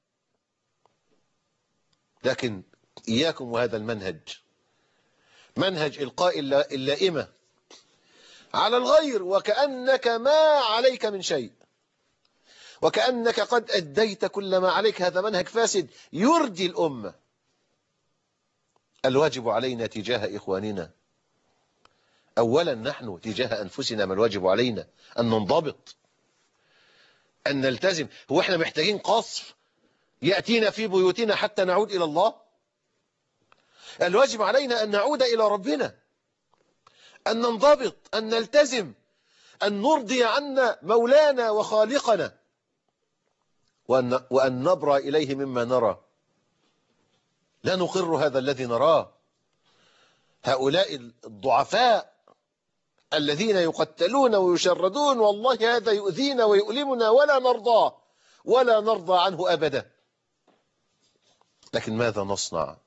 S1: لكن إياكم وهذا المنهج، منهج إلقاء اللائمة على الغير وكأنك ما عليك من شيء، وكأنك قد أديت كل ما عليك. هذا منهج فاسد يردي الأمة. الواجب علينا تجاه إخواننا أولا نحن تجاه أنفسنا، ما الواجب علينا؟ أن ننضبط، أن نلتزم. هو احنا محتاجين قصف يأتينا في بيوتنا حتى نعود إلى الله؟ الواجب علينا أن نعود إلى ربنا، أن ننضبط، أن نلتزم، أن نرضي عنا مولانا وخالقنا، وأن, وأن نبرأ إليه مما نرى، لا نقر هذا الذي نراه. هؤلاء الضعفاء الذين يقتلون ويشردون، والله هذا يؤذينا ويؤلمنا ولا نرضاه ولا نرضى عنه أبدا. لكن ماذا نصنع؟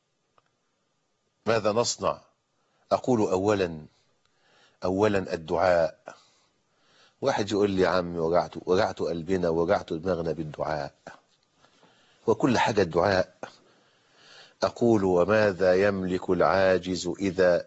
S1: ماذا نصنع؟ أقول أولا أولا الدعاء. واحد يقول لي يا عمي وجعت وجعت قلبنا وجعت دماغنا بالدعاء، وكل حاجة الدعاء. أقول وماذا يملك العاجز إذا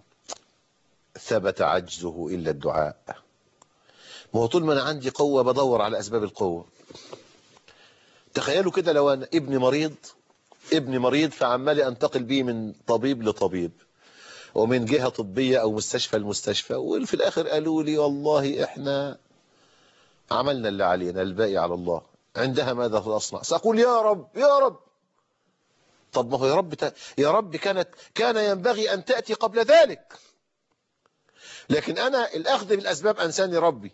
S1: ثبت عجزه إلا الدعاء؟ ما هو طول ما أنا عندي قوة بدور على أسباب القوة. تخيلوا كده لو أنا ابني مريض، ابني مريض فعمالي أنتقل بيه من طبيب لطبيب ومن جهة طبية أو مستشفى لمستشفى، وفي الآخر قالوا لي والله إحنا عملنا اللي علينا الباقي على الله. عندها ماذا تصنع؟ سأقول يا رب يا رب. طب ما هو يا رب ت... يا رب كانت كان ينبغي أن تأتي قبل ذلك، لكن أنا الأخذ بالأسباب أنساني ربي،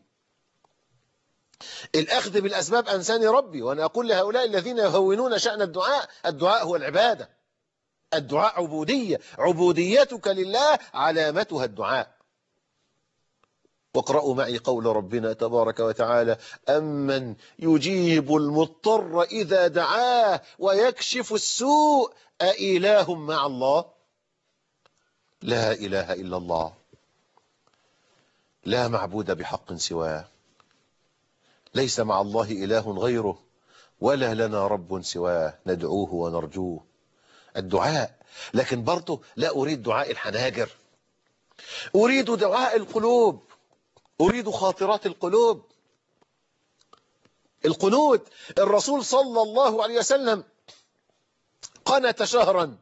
S1: الأخذ بالأسباب أنساني ربي. وأنا أقول لهؤلاء الذين يهونون شأن الدعاء، الدعاء هو العبادة، الدعاء عبودية، عبوديتك لله علامتها الدعاء. واقرأوا معي قول ربنا تبارك وتعالى: أمن يجيب المضطر إذا دعاه ويكشف السوء أإله مع الله؟ لا إله إلا الله، لا معبود بحق سواه، ليس مع الله إله غيره، ولا لنا رب سواه ندعوه ونرجوه. الدعاء. لكن برضه لا أريد دعاء الحناجر، أريد دعاء القلوب، أريد خاطرات القلوب. القنوت، الرسول صلى الله عليه وسلم قنت شهرا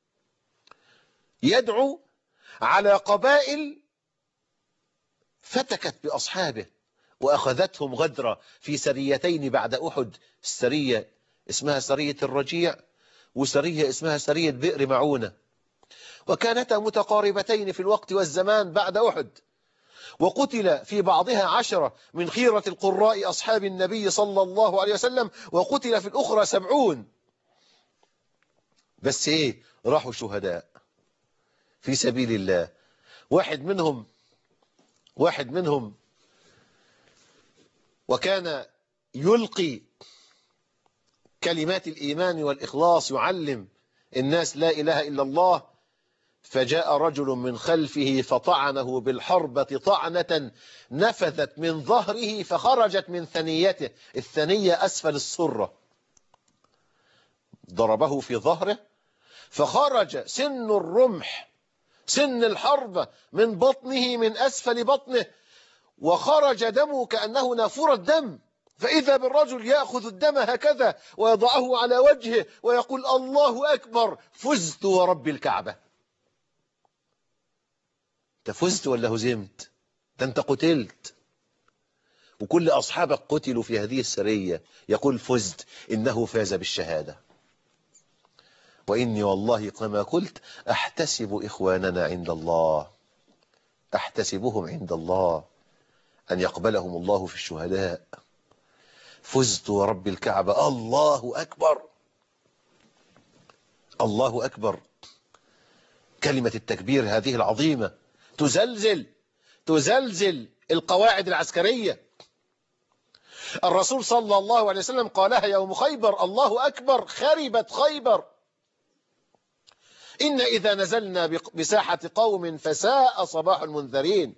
S1: يدعو على قبائل فتكت بأصحابه وأخذتهم غدرة في سريتين بعد أحد. السرية اسمها سرية الرجيع، وسرية اسمها سرية بئر معونة، وكانتا متقاربتين في الوقت والزمان بعد أحد. وقتل في بعضها عشرة من خيرة القراء أصحاب النبي صلى الله عليه وسلم، وقتل في الأخرى سبعون. بس إيه؟ راحوا شهداء. في سبيل الله. واحد منهم واحد منهم وكان يلقي كلمات الإيمان والإخلاص، يعلم الناس لا إله إلا الله، فجاء رجل من خلفه فطعنه بالحربة طعنة نفذت من ظهره فخرجت من ثنيته، الثنية أسفل السرة، ضربه في ظهره فخرج سن الرمح، سن الحربة من بطنه، من أسفل بطنه، وخرج دمه كأنه نافورة دم. فإذا بالرجل يأخذ الدم هكذا ويضعه على وجهه ويقول الله أكبر، فزت ورب الكعبة. انت فزت ولا هزمت؟ ده انت قتلت. وكل أصحابك قتلوا في هذه السرية، يقول فزت، إنه فاز بالشهادة. وإني والله كما قلت أحتسب إخواننا عند الله، أحتسبهم عند الله أن يقبلهم الله في الشهداء. فزت ورب الكعبة، الله أكبر، الله أكبر. كلمة التكبير هذه العظيمة تزلزل تزلزل القواعد العسكرية. الرسول صلى الله عليه وسلم قالها يوم خيبر، الله أكبر خربت خيبر. إن إذا نزلنا بساحة قوم فساء صباح المنذرين.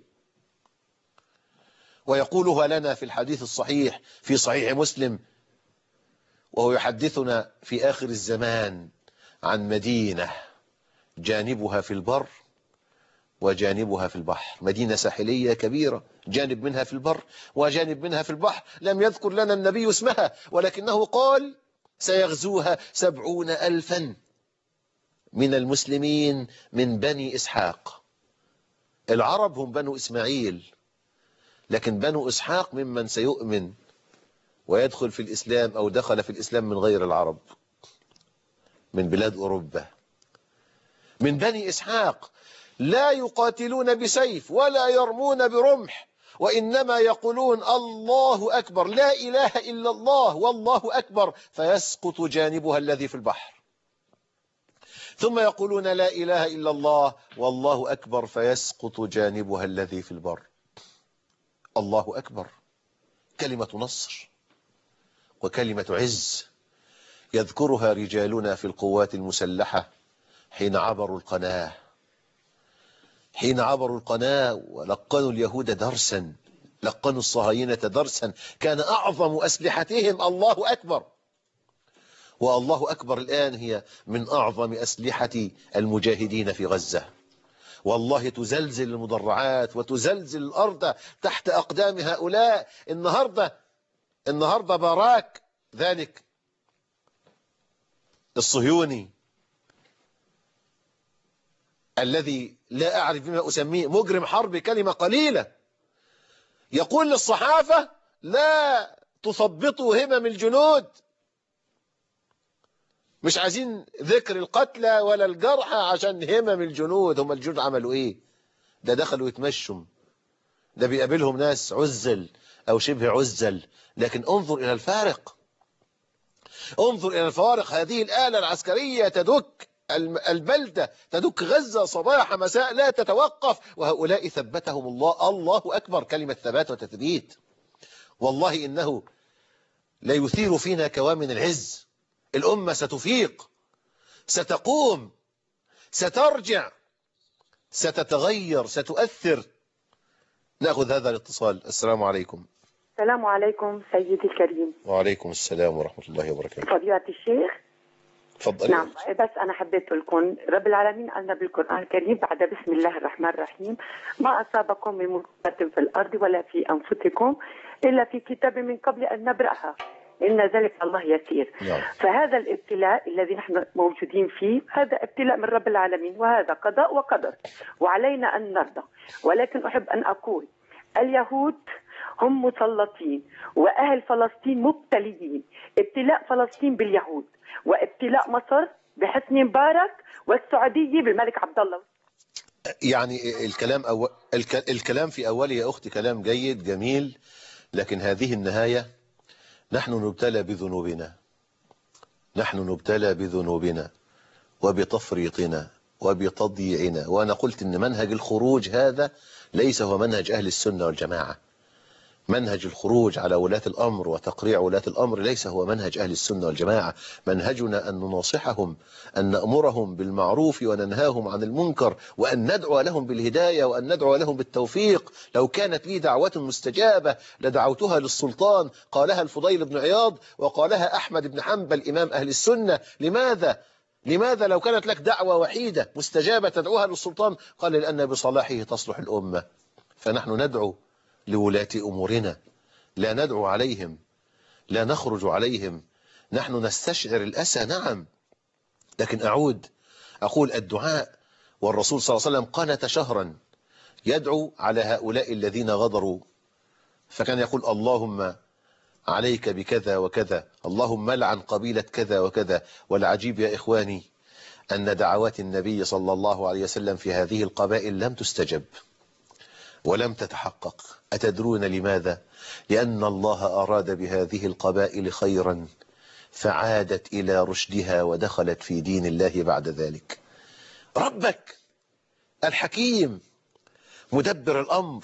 S1: ويقولها لنا في الحديث الصحيح في صحيح مسلم، وهو يحدثنا في آخر الزمان عن مدينة جانبها في البر وجانبها في البحر، مدينة ساحلية كبيرة، جانب منها في البر وجانب منها في البحر. لم يذكر لنا النبي اسمها، ولكنه قال سيغزوها سبعون ألفا من المسلمين من بني إسحاق. العرب هم بنو إسماعيل، لكن بنو إسحاق ممن سيؤمن ويدخل في الإسلام أو دخل في الإسلام من غير العرب، من بلاد أوروبا، من بني إسحاق. لا يقاتلون بسيف ولا يرمون برمح، وإنما يقولون الله أكبر، لا إله إلا الله والله أكبر، فيسقط جانبها الذي في البحر. ثم يقولون لا إله إلا الله والله أكبر، فيسقط جانبها الذي في البر. الله أكبر، كلمة نصر وكلمة عز يذكرها رجالنا في القوات المسلحة حين عبروا القناة، حين عبروا القناة ولقنوا اليهود درسا، لقنوا الصهاينة درسا، كان أعظم أسلحتهم الله أكبر. والله أكبر الآن هي من أعظم أسلحة المجاهدين في غزة. والله تزلزل المدرعات وتزلزل الأرض تحت أقدام هؤلاء. النهاردة النهاردة باراك ذلك الصهيوني الذي لا أعرف بما أسميه، مجرم حرب كلمة قليلة، يقول للصحافة لا تثبطوا همم الجنود، مش عايزين ذكر القتلى ولا الجرحى عشان همم الجنود. هم الجنود عملوا ايه؟ ده دخلوا يتمشوا، ده بيقابلهم ناس عزل او شبه عزل، لكن انظر الى الفارق، انظر الى الفوارق. هذه الآلة العسكرية تدك البلدة، تدك غزة صباح مساء لا تتوقف، وهؤلاء ثبتهم الله. الله أكبر، كلمة ثبات وتثبيت. والله إنه لا يثير فينا كوامن العز. الأمة ستفيق، ستقوم، سترجع، ستتغير، ستؤثر. نأخذ هذا الاتصال. السلام عليكم.
S2: السلام عليكم سيدي الكريم.
S1: وعليكم السلام ورحمة الله وبركاته.
S2: فضيلة الشيخ.
S1: تفضل.
S2: نعم، بس أنا حبيت لكم رب العالمين قالنا بالقرآن الكريم بعد بسم الله الرحمن الرحيم ما أصابكم من مصيبة في الأرض ولا في أنفسكم إلا في كتاب من قبل أن نبرأها إن ذلك الله يسير.
S1: نعم.
S2: فهذا الابتلاء الذي نحن موجودين فيه هذا ابتلاء من رب العالمين، وهذا قضاء وقدر، وعلينا أن نرضى. ولكن أحب أن أقول اليهود هم مسلطين وأهل فلسطين مبتليين. ابتلاء فلسطين باليهود، وابتلاء مصر بحسني مبارك، والسعودية بالملك عبد الله.
S1: يعني الكلام أو... الك... الكلام في أوله يا أختي كلام جيد جميل، لكن هذه النهاية. نحن نبتلى بذنوبنا، نحن نبتلى بذنوبنا وبتفريطنا وبتضييعنا. وأنا قلت إن منهج الخروج هذا ليس هو منهج أهل السنة والجماعة. منهج الخروج على ولاة الأمر وتقريع ولاة الأمر ليس هو منهج أهل السنة والجماعة. منهجنا أن نناصحهم، أن نأمرهم بالمعروف وننهاهم عن المنكر، وأن ندعو لهم بالهداية، وأن ندعو لهم بالتوفيق. لو كانت لي دعوة مستجابة لدعوتها للسلطان، قالها الفضيل بن عياض وقالها أحمد بن حنبل إمام أهل السنة. لماذا؟ لماذا لو كانت لك دعوة وحيدة مستجابة تدعوها للسلطان؟ قال لأن بصلاحه تصلح الأمة. فنحن ندعو لولاة أمورنا، لا ندعو عليهم، لا نخرج عليهم. نحن نستشعر الأسى نعم، لكن أعود أقول الدعاء، والرسول صلى الله عليه وسلم قنت شهرا يدعو على هؤلاء الذين غدروا، فكان يقول اللهم عليك بكذا وكذا، اللهم لعن قبيلة كذا وكذا. والعجيب يا إخواني أن دعوات النبي صلى الله عليه وسلم في هذه القبائل لم تستجب ولم تتحقق. أتدرون لماذا؟ لأن الله أراد بهذه القبائل خيرا فعادت إلى رشدها ودخلت في دين الله بعد ذلك. ربك الحكيم مدبر الأمر،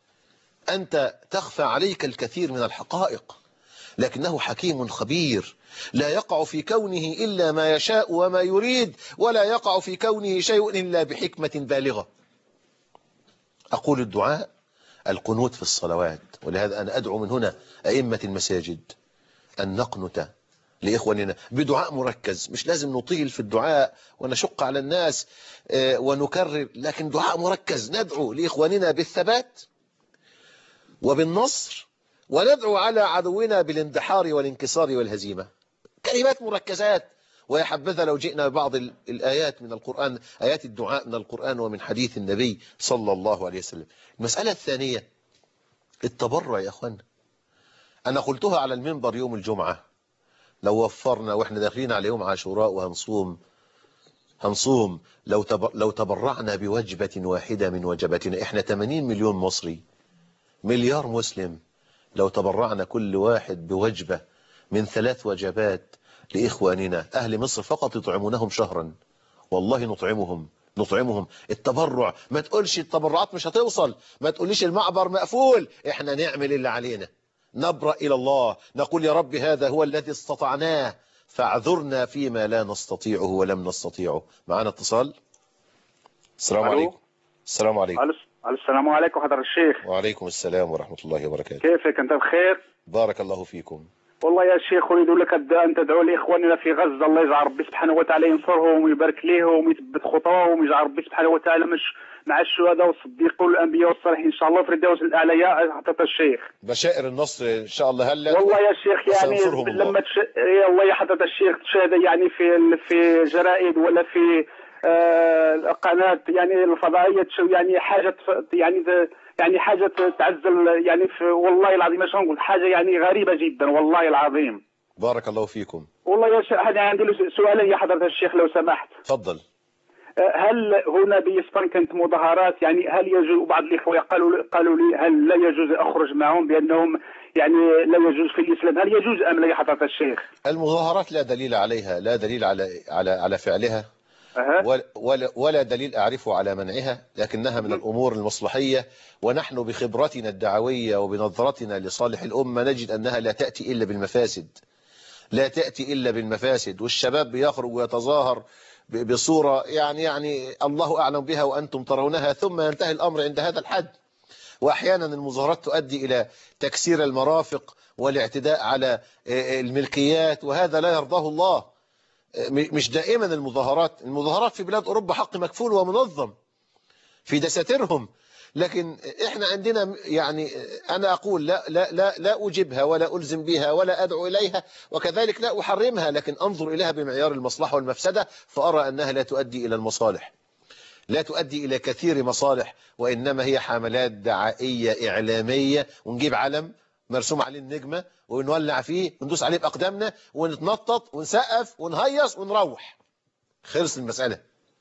S1: أنت تخفى عليك الكثير من الحقائق، لكنه حكيم خبير، لا يقع في كونه إلا ما يشاء وما يريد، ولا يقع في كونه شيء إلا بحكمة بالغة. أقول الدعاء القنوت في الصلوات، ولهذا أنا أدعو من هنا أئمة المساجد أن نقنت لإخواننا بدعاء مركز. مش لازم نطيل في الدعاء ونشق على الناس ونكرر، لكن دعاء مركز. ندعو لإخواننا بالثبات وبالنصر، وندعو على عدونا بالاندحار والانكسار والهزيمة. كلمات مركزات. ويا حبذا لو جئنا ببعض الآيات من القرآن، آيات الدعاء من القرآن ومن حديث النبي صلى الله عليه وسلم. المسألة الثانية التبرع يا أخوانا. أنا قلتها على المنبر يوم الجمعة، لو وفرنا وإحنا داخلين على يوم عاشوراء وهنصوم هنصوم لو لو تبرعنا بوجبة واحدة من وجباتنا، إحنا ثمانين مليون مصري، مليار مسلم، لو تبرعنا كل واحد بوجبة من ثلاث وجبات لإخواننا أهل مصر فقط يطعمونهم شهرا، والله نطعمهم نطعمهم. التبرع، ما تقولش التبرعات مش هتوصل، ما تقوليش المعبر مقفول، احنا نعمل اللي علينا، نبرأ إلى الله، نقول يا رب هذا هو الذي استطعناه فاعذرنا فيما لا نستطيعه ولم نستطيعه. معنا اتصال. السلام عليكم. السلام عليكم.
S3: السلام عليكم حضرة الشيخ.
S1: وعليكم السلام ورحمة الله وبركاته.
S3: كيفك أنت بخير؟
S1: بارك الله فيكم.
S3: والله يا شيخ أريد لك أن تدعو لإخواننا في غزة، الله يجعل ربي سبحانه وتعالى ينصرهم ويبارك ليهم ويثبت خطاهم، ويجعل ربي سبحانه وتعالى مش مع الشهداء والصديقين والأنبياء والصالحين إن شاء الله في الدوس الأعلى يا حضرة الشيخ.
S1: بشائر النصر إن شاء الله. هلا
S3: والله يا شيخ يعني لما تش... يا الله يا حضرة الشيخ تشاهد يعني في في جرائد ولا في آه قناة يعني الفضائية يعني حاجة يعني يعني حاجة تعزل يعني في والله العظيم ما نقول حاجة يعني غريبة جدا والله العظيم.
S1: بارك الله فيكم.
S3: والله يا شيخ أنا عندي سؤالين يا حضرة الشيخ لو سمحت.
S1: تفضل.
S3: هل هنا بإسبان كانت مظاهرات، يعني هل يجوز، بعض الإخوة قالوا قالوا لي هل لا يجوز أخرج معهم بأنهم يعني لا يجوز في الإسلام، هل يجوز أم لا يا حضرة الشيخ؟
S1: المظاهرات لا دليل عليها، لا دليل على على على فعلها، أه. ولا ولا دليل أعرفه على منعها، لكنها من الأمور المصلحية، ونحن بخبرتنا الدعوية وبنظرتنا لصالح الأمة نجد أنها لا تأتي إلا بالمفاسد، لا تأتي إلا بالمفاسد. والشباب بيخرج ويتظاهر بصورة يعني يعني الله أعلم بها وأنتم ترونها، ثم ينتهي الأمر عند هذا الحد. وأحيانا المظاهرات تؤدي إلى تكسير المرافق والاعتداء على الملكيات، وهذا لا يرضاه الله. مش دائما المظاهرات المظاهرات في بلاد أوروبا حق مكفول ومنظم في دساتيرهم، لكن احنا عندنا يعني أنا أقول لا لا لا لا أجبها ولا ألزم بها ولا أدعو إليها، وكذلك لا أحرمها، لكن أنظر إليها بمعيار المصلحة والمفسدة، فأرى أنها لا تؤدي إلى المصالح، لا تؤدي إلى كثير مصالح، وإنما هي حملات دعائية إعلامية، ونجيب علم مرسوم عليه النجمة ونولع فيه وندوس عليه بأقدامنا ونتنطط ونسقف ونهيص ونروح. خلص المسألة،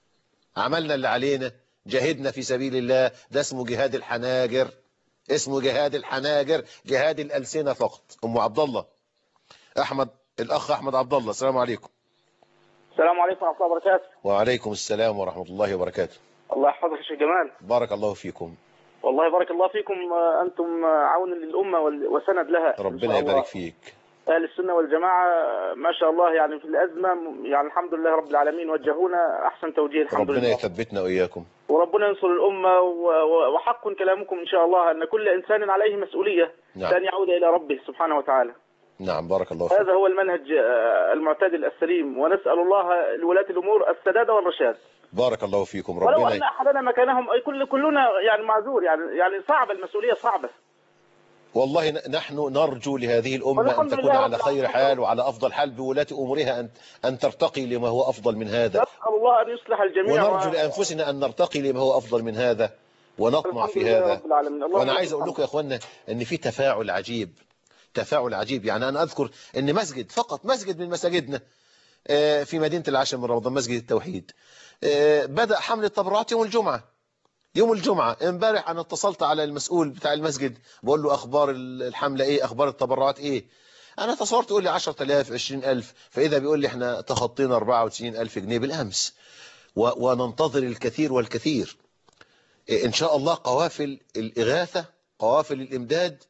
S1: عملنا اللي علينا، جاهدنا في سبيل الله، ده اسمه جهاد الحناجر، اسمه جهاد الحناجر، جهاد الألسنة فقط. أم عبد الله أحمد، الأخ أحمد عبد الله، السلام عليكم.
S4: السلام عليكم ورحمة الله وبركاته.
S1: وعليكم السلام ورحمة الله وبركاته.
S4: الله يحفظك يا شيخ جمال.
S1: بارك الله فيكم.
S4: والله بارك الله فيكم، أنتم عون للأمة وسند لها.
S1: ربنا يبارك فيك.
S4: أهل السنة والجماعة ما شاء الله يعني في الأزمة يعني الحمد لله رب العالمين وجهونا أحسن توجيه الحمد
S1: ربنا
S4: لله.
S1: ربنا يثبتنا وإياكم.
S4: وربنا ينصر الأمة، وحق كلامكم إن شاء الله أن كل إنسان عليه مسؤولية
S1: نعم.
S4: أن يعود إلى ربه سبحانه وتعالى.
S1: نعم بارك الله فيك.
S4: هذا هو المنهج المعتدل السليم، ونسأل الله لولاة الأمور السداد والرشاد.
S1: بارك الله فيكم. ربنا
S4: ولو أن أحدنا مكانهم كل كلنا يعني معذور، يعني يعني صعب، المسؤولية صعبة.
S1: والله نحن نرجو لهذه الأمة أن تكون على خير حال وعلى أفضل حال بولاة أمورها أن أن ترتقي لما هو أفضل من هذا.
S4: نسأل الله أن يصلح الجميع،
S1: ونرجو و... لأنفسنا أن نرتقي لما هو أفضل من هذا ونطمع في هذا. وأنا عايز أقول لكم يا أخوانا أن في تفاعل عجيب، تفاعل عجيب. يعني أنا أذكر أن مسجد، فقط مسجد من مساجدنا في مدينة العاشر من رمضان، مسجد التوحيد، بدأ حمل التبرعات يوم الجمعة. يوم الجمعة امبارح أنا اتصلت على المسؤول بتاع المسجد بقول له أخبار الحملة إيه، أخبار التبرعات إيه. أنا تصورت يقول لي عشرة آلاف عشرين ألف، فإذا بيقول لي إحنا تخطينا أربعة وتسعين ألف جنيه بالأمس، وننتظر الكثير والكثير. إن شاء الله قوافل الإغاثة، قوافل الإمداد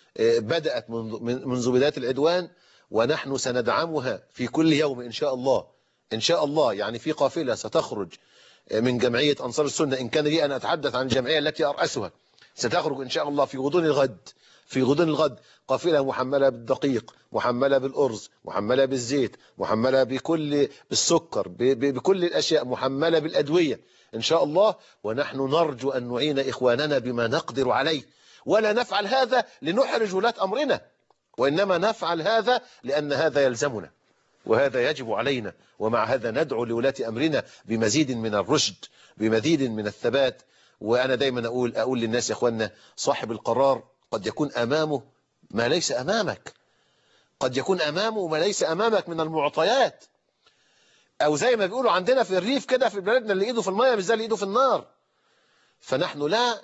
S1: بدأت منذ بداية العدوان، ونحن سندعمها في كل يوم إن شاء الله. إن شاء الله يعني في قافلة ستخرج من جمعية أنصار السنة، إن كان لي أن أتحدث عن الجمعية التي أرأسها، ستخرج إن شاء الله في غضون الغد، في غضون الغد قافلة محملة بالدقيق، محملة بالأرز، محملة بالزيت، محملة بكل بالسكر، بكل الأشياء، محملة بالأدوية إن شاء الله. ونحن نرجو أن نعين إخواننا بما نقدر عليه، ولا نفعل هذا لنحرج ولاة أمرنا، وإنما نفعل هذا لأن هذا يلزمنا وهذا يجب علينا. ومع هذا ندعو لولاة أمرنا بمزيد من الرشد، بمزيد من الثبات. وأنا دايما أقول أقول للناس يا أخوانا، صاحب القرار قد يكون أمامه ما ليس أمامك، قد يكون أمامه ما ليس أمامك من المعطيات، أو زي ما بيقولوا عندنا في الريف كده في بلادنا، اللي إيده في المية مش زي اللي إيده في النار. فنحن لا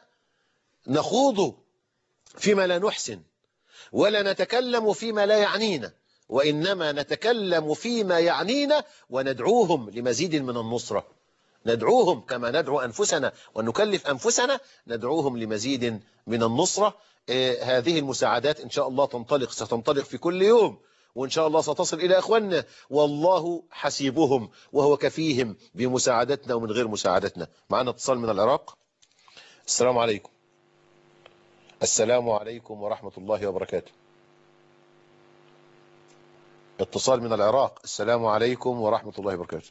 S1: نخوض فيما لا نحسن، ولا نتكلم فيما لا يعنينا، وإنما نتكلم فيما يعنينا، وندعوهم لمزيد من النصرة. ندعوهم كما ندعو أنفسنا ونكلف أنفسنا، ندعوهم لمزيد من النصرة. آه هذه المساعدات إن شاء الله تنطلق، ستنطلق في كل يوم، وإن شاء الله ستصل إلى أخواننا، والله حسيبهم وهو كفيهم بمساعدتنا ومن غير مساعدتنا. معنا اتصال من العراق. السلام عليكم. السلام عليكم ورحمة الله وبركاته. اتصال من العراق. السلام عليكم ورحمة الله وبركاته.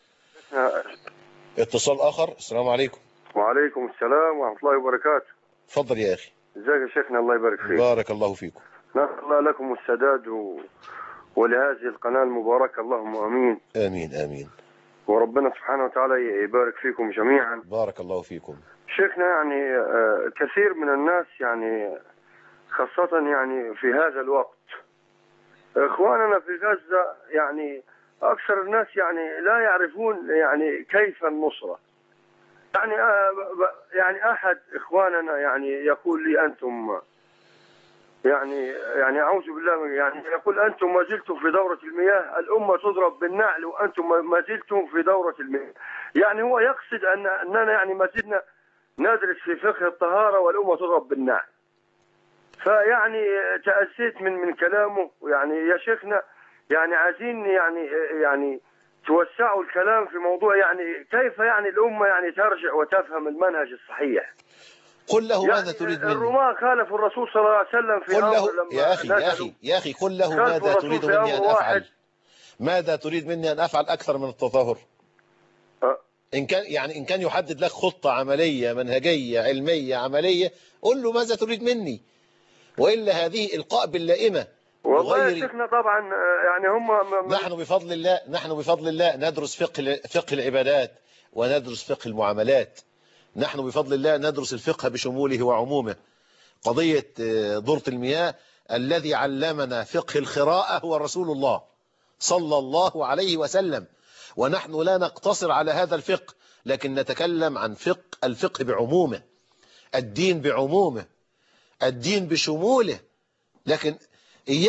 S1: اتصال آخر. السلام عليكم.
S5: وعليكم السلام ورحمة الله وبركاته.
S1: تفضل يا أخي.
S5: ازيك يا شيخنا؟ الله يبارك فيك.
S1: بارك الله فيكم.
S5: نسأل الله لكم السداد و... ولهذه القناة المباركة، اللهم آمين.
S1: آمين آمين.
S5: وربنا سبحانه وتعالى يبارك فيكم جميعا.
S1: بارك الله فيكم.
S5: شيخنا يعني كثير من الناس يعني خاصة يعني في هذا الوقت إخواننا في غزة يعني أكثر الناس يعني لا يعرفون يعني كيف النصرة. يعني يعني أحد إخواننا يعني يقول لي أنتم يعني يعني أعوذ بالله يعني يقول أنتم ما زلتم في دورة المياه، الأمة تضرب بالنعل وأنتم ما زلتم في دورة المياه. يعني هو يقصد أن أننا يعني ما زلنا ندرس في فقه الطهارة والأمة تضرب بالنعل. فيعني تأسيت من من كلامه، يعني يا شيخنا يعني عايزين يعني يعني توسعوا الكلام في موضوع يعني كيف يعني الأمة يعني ترجع وتفهم المنهج الصحيح.
S1: قل له
S5: يعني
S1: ماذا تريد مني؟
S5: الرماة خالفوا الرسول صلى الله عليه وسلم في
S1: قل له
S5: أمر
S1: يا أخي يا أخي يا أخي قل له ماذا تريد مني أن أفعل؟ ماذا تريد مني أن أفعل أكثر من التظاهر؟
S5: أه.
S1: إن كان يعني إن كان يحدد لك خطة عملية منهجية علمية عملية، قل له ماذا تريد مني، وإلا هذه إلقاء باللائمة.
S5: والله يا شيخنا طبعا يعني هم
S1: نحن بفضل الله نحن بفضل الله ندرس فقه فقه العبادات وندرس فقه المعاملات. نحن بفضل الله ندرس الفقه بشموله وعمومه. قضية دورة المياه الذي علمنا فقه الخراءة هو رسول الله صلى الله عليه وسلم، ونحن لا نقتصر على هذا الفقه، لكن نتكلم عن فقه الفقه بعمومه، الدين بعمومه، الدين بشموله. لكن إياك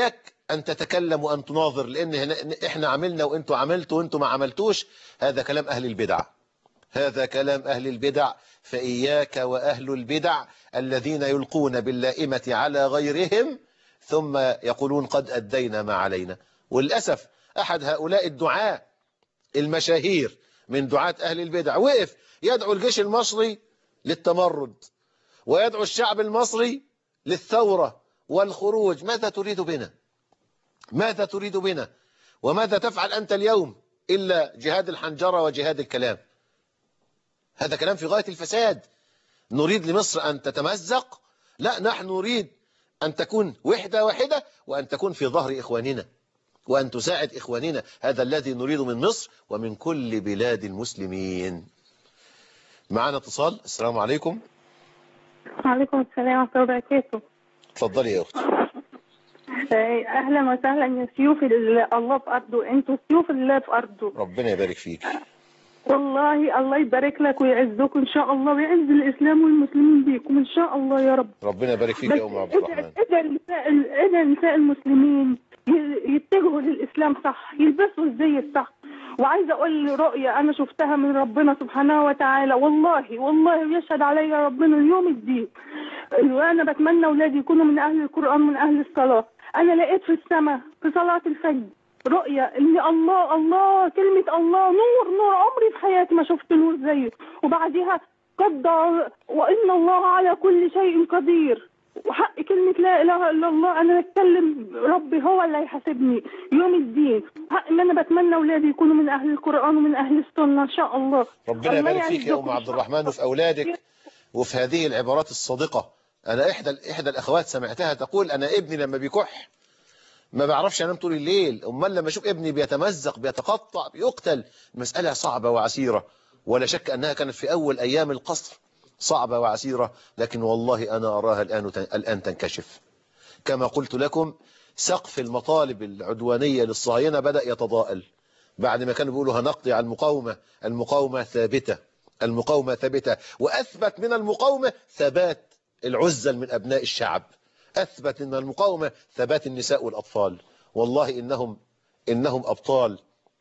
S1: أن تتكلم وأن تناظر، لأن هنا إحنا عملنا وإنتوا عملتوا وإنتوا ما عملتوش. هذا كلام أهل البدع، هذا كلام أهل البدع. فإياك وأهل البدع الذين يلقون باللائمة على غيرهم ثم يقولون قد أدينا ما علينا. وللأسف أحد هؤلاء الدعاة المشاهير من دعاة أهل البدع وقف يدعو الجيش المصري للتمرد ويدعو الشعب المصري للثورة والخروج. ماذا تريد بنا؟ ماذا تريد بنا؟ وماذا تفعل أنت اليوم إلا جهاد الحنجرة وجهاد الكلام؟ هذا كلام في غاية الفساد. نريد لمصر أن تتمزق؟ لا، نحن نريد أن تكون وحدة واحدة، وأن تكون في ظهر إخواننا، وأن تساعد إخواننا. هذا الذي نريد من مصر ومن كل بلاد المسلمين. معنا اتصال. السلام عليكم.
S6: وعليكم السلام ورحمة الله وبركاته.
S1: اتفضلي يا أختي.
S6: أهلا وسهلا يا سيوف الله في أرضه، أنتوا سيوف الله في أرضه.
S1: ربنا يبارك فيك.
S6: والله الله يبارك لك ويعزكم إن شاء الله، ويعز الإسلام والمسلمين بيكم إن شاء الله يا رب.
S1: ربنا يبارك فيك يا أم عبد الرحمن.
S6: إذا النساء إذا النساء المسلمين يتجهوا للإسلام صح، يلبسوا الزي الصح. وعايزة أقول رؤية أنا شفتها من ربنا سبحانه وتعالى، والله والله يشهد علي ربنا اليوم الدين، وأنا بتمنى أولادي يكونوا من أهل القرآن من أهل الصلاة. أنا لقيت في السماء في صلاة الفجر رؤية إن الله الله كلمة الله نور نور، عمري في حياتي ما شفت نور زيه. وبعدها قدر وإن الله على كل شيء قدير، وحق كلمة لا إله إلا الله. أنا أتكلم ربي هو اللي هيحاسبني يوم الدين. حق إن أنا بتمنى أولادي يكونوا من أهل القرآن ومن أهل السنة إن شاء الله.
S1: ربنا يبارك فيك يا أم عبد الرحمن وفي أولادك وفي هذه العبارات الصادقة. أنا إحدى إحدى الأخوات سمعتها تقول أنا ابني لما بيكح ما بعرفش أنام طول الليل، أمال لما أشوف ابني بيتمزق بيتقطع بيقتل. مسألة صعبة وعسيرة، ولا شك أنها كانت في أول أيام القصر صعبة وعسيرة، لكن والله أنا أراها الآن الآن تنكشف. كما قلت لكم سقف المطالب العدوانية للصهاينة بدأ يتضاءل بعد ما كانوا بيقولوا هنقضي على المقاومة. المقاومة ثابتة، المقاومة ثابتة، وأثبت من المقاومة ثبات العزل من أبناء الشعب، أثبت من المقاومة ثبات النساء والأطفال. والله إنهم إنهم أبطال،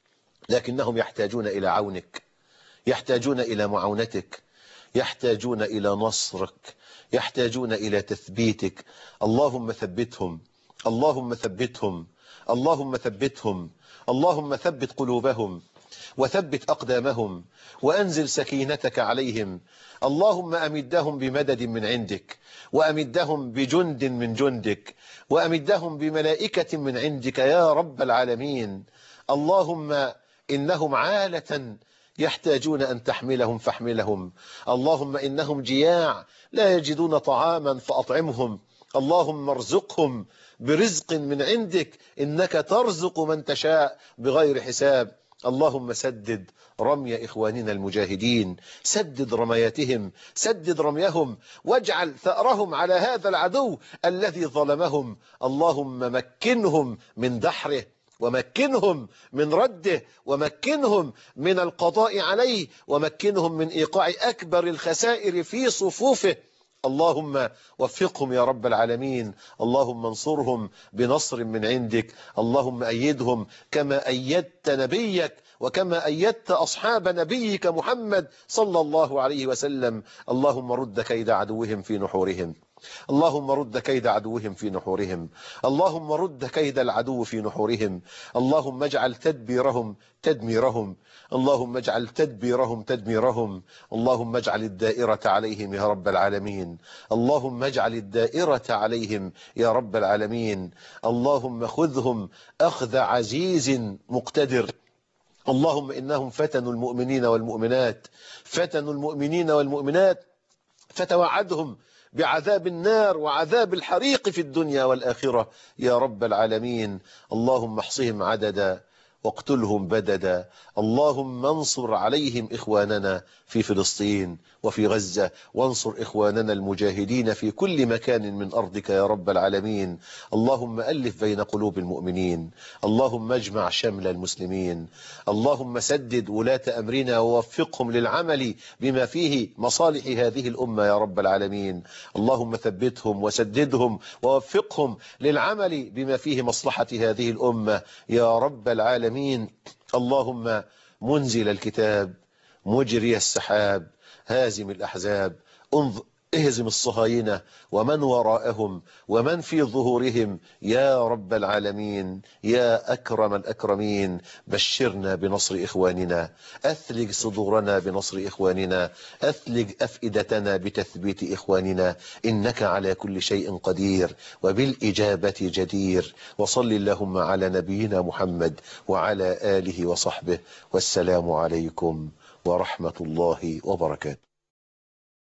S1: لكنهم يحتاجون إلى عونك، يحتاجون إلى معونتك، يحتاجون إلى نصرك، يحتاجون إلى تثبيتك. اللهم ثبتهم، اللهم ثبتهم، اللهم ثبتهم، اللهم ثبت قلوبهم وثبت أقدامهم وأنزل سكينتك عليهم. اللهم أمدهم بمدد من عندك، وأمدهم بجند من جندك، وأمدهم بملائكة من عندك يا رب العالمين. اللهم إنهم عالة يحتاجون أن تحملهم فاحملهم. اللهم إنهم جياع لا يجدون طعاما فأطعمهم. اللهم ارزقهم برزق من عندك، إنك ترزق من تشاء بغير حساب. اللهم سدد رمي إخواننا المجاهدين، سدد رمياتهم، سدد رميهم، واجعل ثأرهم على هذا العدو الذي ظلمهم. اللهم مكنهم من دحره، ومكنهم من رده، ومكنهم من القضاء عليه، ومكنهم من إيقاع أكبر الخسائر في صفوفه. اللهم وفقهم يا رب العالمين. اللهم انصرهم بنصر من عندك. اللهم أيدهم كما أيدت نبيك وكما أيدت أصحاب نبيك محمد صلى الله عليه وسلم. اللهم رد كيد عدوهم في نحورهم، اللهم رد كيد عدوهم في نحورهم، اللهم رد كيد العدو في نحورهم. اللهم اجعل تدبيرهم تدميرهم، اللهم اجعل تدبيرهم تدميرهم. اللهم اجعل الدائرة عليهم يا رب العالمين، اللهم اجعل الدائرة عليهم يا رب العالمين. اللهم خذهم أخذ عزيز مقتدر. اللهم إنهم فتنوا المؤمنين والمؤمنات، فتنوا المؤمنين والمؤمنات، فتوعدهم بعذاب النار وعذاب الحريق في الدنيا والآخرة يا رب العالمين. اللهم احصهم عددا واقتلهم بددا. اللهم انصر عليهم إخواننا في فلسطين وفي غزة، وانصر إخواننا المجاهدين في كل مكان من أرضك يا رب العالمين. اللهم ألف بين قلوب المؤمنين، اللهم اجمع شمل المسلمين، اللهم سدد ولاة أمرنا ووفقهم للعمل بما فيه مصالح هذه الأمة يا رب العالمين. اللهم ثبتهم وسددهم ووفقهم للعمل بما فيه مصلحة هذه الأمة يا رب العالمين. اللهم منزل الكتاب، مجري السحاب، هازم الأحزاب، انظر اهزم الصهاينة ومن وراءهم ومن في ظهورهم يا رب العالمين يا أكرم الأكرمين. بشرنا بنصر إخواننا، أثلج صدورنا بنصر إخواننا، أثلج أفئدتنا بتثبيت إخواننا، إنك على كل شيء قدير وبالإجابة جدير. وصل اللهم على نبينا محمد وعلى آله وصحبه، والسلام عليكم ورحمة الله وبركاته.